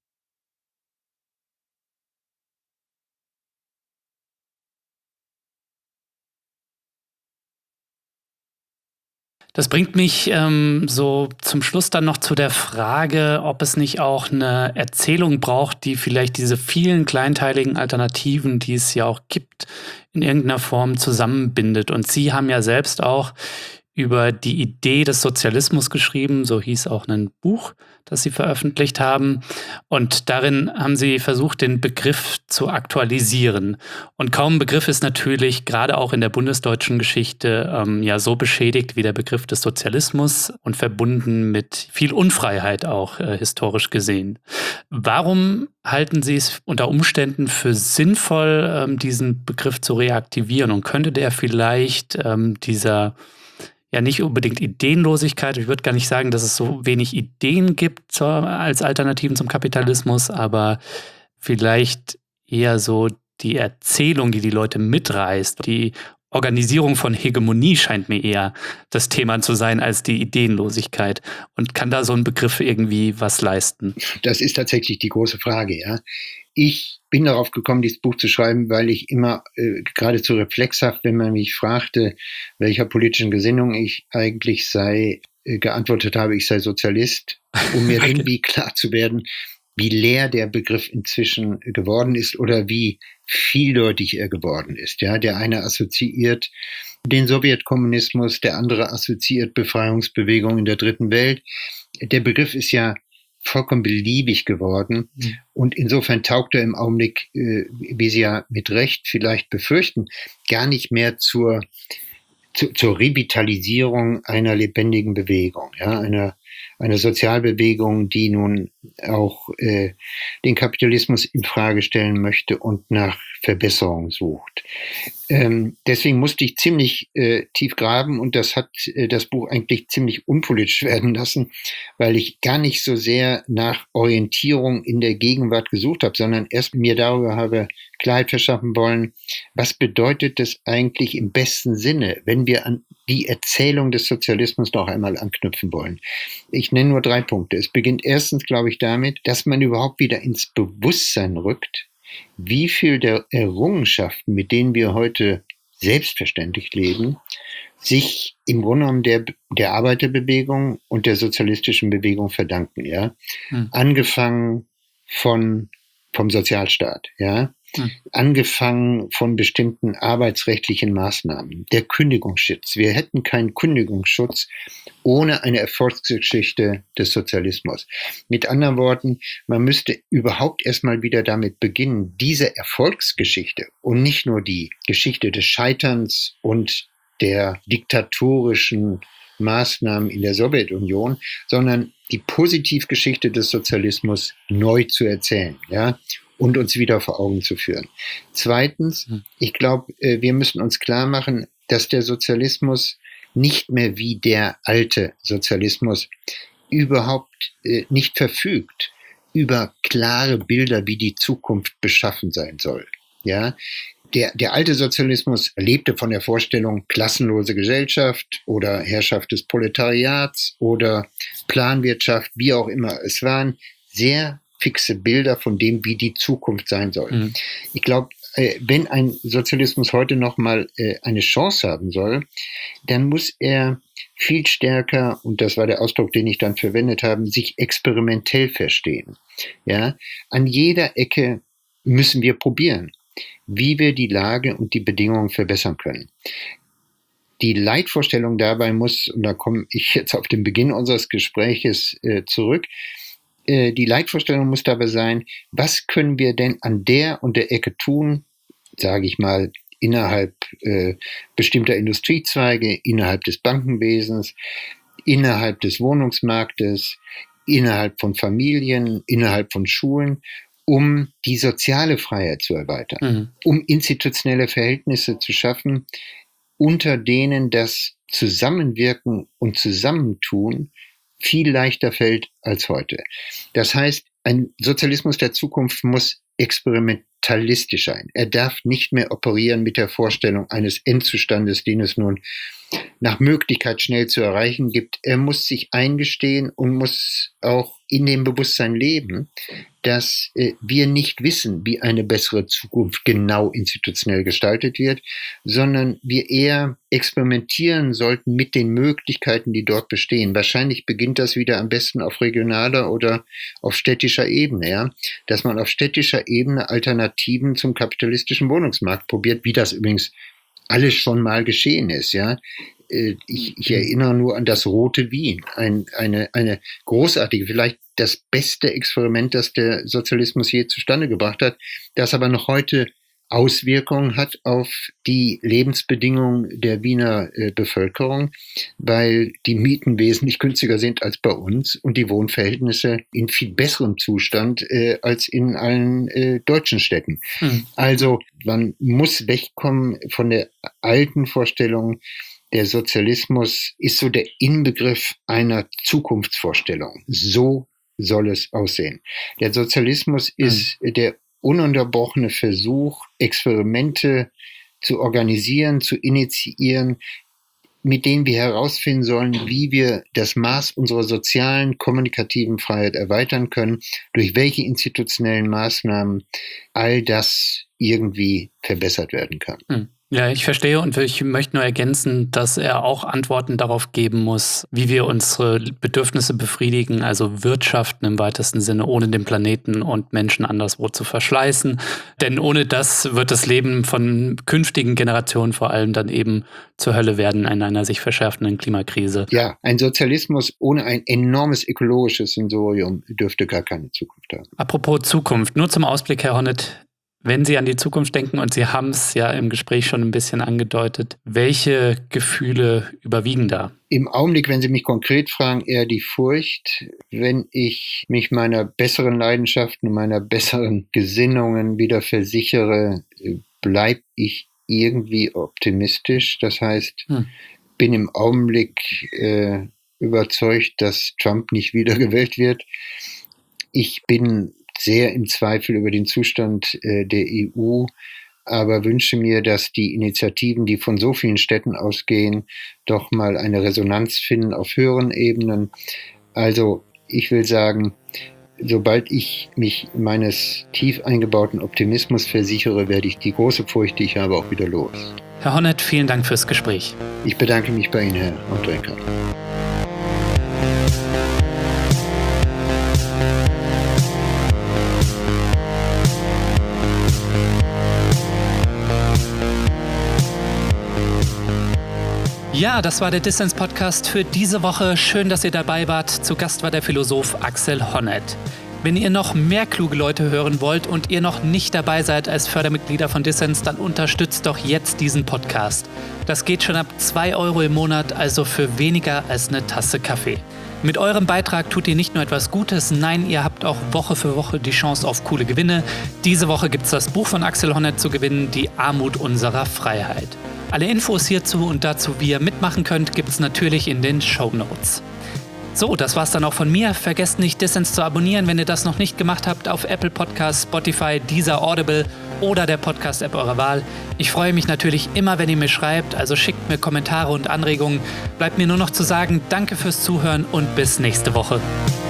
Das bringt mich ähm, so zum Schluss dann noch zu der Frage, ob es nicht auch eine Erzählung braucht, die vielleicht diese vielen kleinteiligen Alternativen, die es ja auch gibt, in irgendeiner Form zusammenbindet. Und Sie haben ja selbst auch über die Idee des Sozialismus geschrieben, so hieß auch ein Buch, das Sie veröffentlicht haben. Und darin haben Sie versucht, den Begriff zu aktualisieren. Und kaum ein Begriff ist natürlich gerade auch in der bundesdeutschen Geschichte ähm, ja so beschädigt wie der Begriff des Sozialismus und verbunden mit viel Unfreiheit auch äh, historisch gesehen. Warum halten Sie es unter Umständen für sinnvoll, ähm, diesen Begriff zu reaktivieren? Und könnte der vielleicht ähm, dieser ja nicht unbedingt Ideenlosigkeit. Ich würde gar nicht sagen, dass es so wenig Ideen gibt zur, als Alternativen zum Kapitalismus, aber vielleicht eher so die Erzählung, die die Leute mitreißt. Die Organisierung von Hegemonie scheint mir eher das Thema zu sein als die Ideenlosigkeit. Und kann da so ein Begriff irgendwie was leisten? Das ist tatsächlich die große Frage, ja. Ich bin darauf gekommen, dieses Buch zu schreiben, weil ich immer äh, geradezu reflexhaft, wenn man mich fragte, welcher politischen Gesinnung ich eigentlich sei, äh, geantwortet habe, ich sei Sozialist, um mir okay. irgendwie klar zu werden, wie leer der Begriff inzwischen geworden ist oder wie vieldeutig er geworden ist. Ja, der eine assoziiert den Sowjetkommunismus, der andere assoziiert Befreiungsbewegungen in der dritten Welt. Der Begriff ist ja vollkommen beliebig geworden. Mhm. Und insofern taugt er im Augenblick, äh, wie Sie ja mit Recht vielleicht befürchten, gar nicht mehr zur, zu, zur Revitalisierung einer lebendigen Bewegung, ja, einer, einer Sozialbewegung, die nun auch äh, den Kapitalismus in Frage stellen möchte und nach Verbesserung sucht. Ähm, deswegen musste ich ziemlich äh, tief graben und das hat äh, das Buch eigentlich ziemlich unpolitisch werden lassen, weil ich gar nicht so sehr nach Orientierung in der Gegenwart gesucht habe, sondern erst mir darüber habe Klarheit verschaffen wollen, was bedeutet das eigentlich im besten Sinne, wenn wir an die Erzählung des Sozialismus noch einmal anknüpfen wollen. Ich nenne nur drei Punkte. Es beginnt erstens, glaube ich, damit, dass man überhaupt wieder ins Bewusstsein rückt, wie viel der Errungenschaften, mit denen wir heute selbstverständlich leben, sich im Grunde genommen der, der Arbeiterbewegung und der sozialistischen Bewegung verdanken, ja. Hm. Angefangen von, vom Sozialstaat, ja. Hm. Angefangen von bestimmten arbeitsrechtlichen Maßnahmen. Der Kündigungsschutz. Wir hätten keinen Kündigungsschutz ohne eine Erfolgsgeschichte des Sozialismus. Mit anderen Worten, man müsste überhaupt erstmal wieder damit beginnen, diese Erfolgsgeschichte und nicht nur die Geschichte des Scheiterns und der diktatorischen Maßnahmen in der Sowjetunion, sondern die Positivgeschichte des Sozialismus neu zu erzählen, ja, und uns wieder vor Augen zu führen. Zweitens, ich glaube, wir müssen uns klar machen, dass der Sozialismus nicht mehr wie der alte Sozialismus überhaupt nicht verfügt über klare Bilder, wie die Zukunft beschaffen sein soll. Ja, der, der alte Sozialismus lebte von der Vorstellung klassenlose Gesellschaft oder Herrschaft des Proletariats oder Planwirtschaft, wie auch immer. Es waren sehr fixe Bilder von dem, wie die Zukunft sein soll. Mhm. Ich glaube, wenn ein Sozialismus heute noch mal eine Chance haben soll, dann muss er viel stärker, und das war der Ausdruck, den ich dann verwendet habe, sich experimentell verstehen. Ja, an jeder Ecke müssen wir probieren, wie wir die Lage und die Bedingungen verbessern können. Die Leitvorstellung dabei muss, und da komme ich jetzt auf den Beginn unseres Gespräches äh, zurück, äh, die Leitvorstellung muss dabei sein, was können wir denn an der und der Ecke tun, sage ich mal, innerhalb äh, bestimmter Industriezweige, innerhalb des Bankenwesens, innerhalb des Wohnungsmarktes, innerhalb von Familien, innerhalb von Schulen, um die soziale Freiheit zu erweitern, mhm. um institutionelle Verhältnisse zu schaffen, unter denen das Zusammenwirken und Zusammentun viel leichter fällt als heute. Das heißt, ein Sozialismus der Zukunft muss experimentalistisch sein. Er darf nicht mehr operieren mit der Vorstellung eines Endzustandes, den es nun nach Möglichkeit schnell zu erreichen gibt. Er muss sich eingestehen und muss auch in dem Bewusstsein leben, dass äh, wir nicht wissen, wie eine bessere Zukunft genau institutionell gestaltet wird, sondern wir eher experimentieren sollten mit den Möglichkeiten, die dort bestehen. Wahrscheinlich beginnt das wieder am besten auf regionaler oder auf städtischer Ebene, ja, dass man auf städtischer Ebene Alternativen zum kapitalistischen Wohnungsmarkt probiert, wie das übrigens alles schon mal geschehen ist, ja. Ich, ich erinnere nur an das Rote Wien, ein, eine, eine großartige, vielleicht das beste Experiment, das der Sozialismus je zustande gebracht hat, das aber noch heute Auswirkungen hat auf die Lebensbedingungen der Wiener äh, Bevölkerung, weil die Mieten wesentlich günstiger sind als bei uns und die Wohnverhältnisse in viel besserem Zustand äh, als in allen äh, deutschen Städten. Mhm. Also man muss wegkommen von der alten Vorstellung, der Sozialismus ist so der Inbegriff einer Zukunftsvorstellung. So soll es aussehen. Der Sozialismus mhm. ist der ununterbrochene Versuch, Experimente zu organisieren, zu initiieren, mit denen wir herausfinden sollen, wie wir das Maß unserer sozialen, kommunikativen Freiheit erweitern können, durch welche institutionellen Maßnahmen all das irgendwie verbessert werden kann. Hm. Ja, ich verstehe und ich möchte nur ergänzen, dass er auch Antworten darauf geben muss, wie wir unsere Bedürfnisse befriedigen, also wirtschaften im weitesten Sinne, ohne den Planeten und Menschen anderswo zu verschleißen. Denn ohne das wird das Leben von künftigen Generationen vor allem dann eben zur Hölle werden in einer sich verschärfenden Klimakrise. Ja, ein Sozialismus ohne ein enormes ökologisches Sensorium dürfte gar keine Zukunft haben. Apropos Zukunft, nur zum Ausblick, Herr Honneth. Wenn Sie an die Zukunft denken, und Sie haben es ja im Gespräch schon ein bisschen angedeutet, welche Gefühle überwiegen da? Im Augenblick, wenn Sie mich konkret fragen, eher die Furcht. Wenn ich mich meiner besseren Leidenschaften, meiner besseren Gesinnungen wieder versichere, bleibe ich irgendwie optimistisch. Das heißt, hm. bin im Augenblick äh, überzeugt, dass Trump nicht wiedergewählt wird. Ich bin sehr im Zweifel über den Zustand äh, der E U, aber wünsche mir, dass die Initiativen, die von so vielen Städten ausgehen, doch mal eine Resonanz finden auf höheren Ebenen. Also ich will sagen, sobald ich mich meines tief eingebauten Optimismus versichere, werde ich die große Furcht, die ich habe, auch wieder los. Herr Honneth, vielen Dank fürs Gespräch. Ich bedanke mich bei Ihnen, Herr Andrenka. Ja, das war der Dissens-Podcast für diese Woche. Schön, dass ihr dabei wart. Zu Gast war der Philosoph Axel Honneth. Wenn ihr noch mehr kluge Leute hören wollt und ihr noch nicht dabei seid als Fördermitglieder von Dissens, dann unterstützt doch jetzt diesen Podcast. Das geht schon ab zwei Euro im Monat, also für weniger als eine Tasse Kaffee. Mit eurem Beitrag tut ihr nicht nur etwas Gutes, nein, ihr habt auch Woche für Woche die Chance auf coole Gewinne. Diese Woche gibt es das Buch von Axel Honneth zu gewinnen, Die Armut unserer Freiheit. Alle Infos hierzu und dazu, wie ihr mitmachen könnt, gibt es natürlich in den Shownotes. So, das war's dann auch von mir. Vergesst nicht, Dissens zu abonnieren, wenn ihr das noch nicht gemacht habt, auf Apple Podcasts, Spotify, Deezer, Audible oder der Podcast-App eurer Wahl. Ich freue mich natürlich immer, wenn ihr mir schreibt, also schickt mir Kommentare und Anregungen. Bleibt mir nur noch zu sagen, danke fürs Zuhören und bis nächste Woche.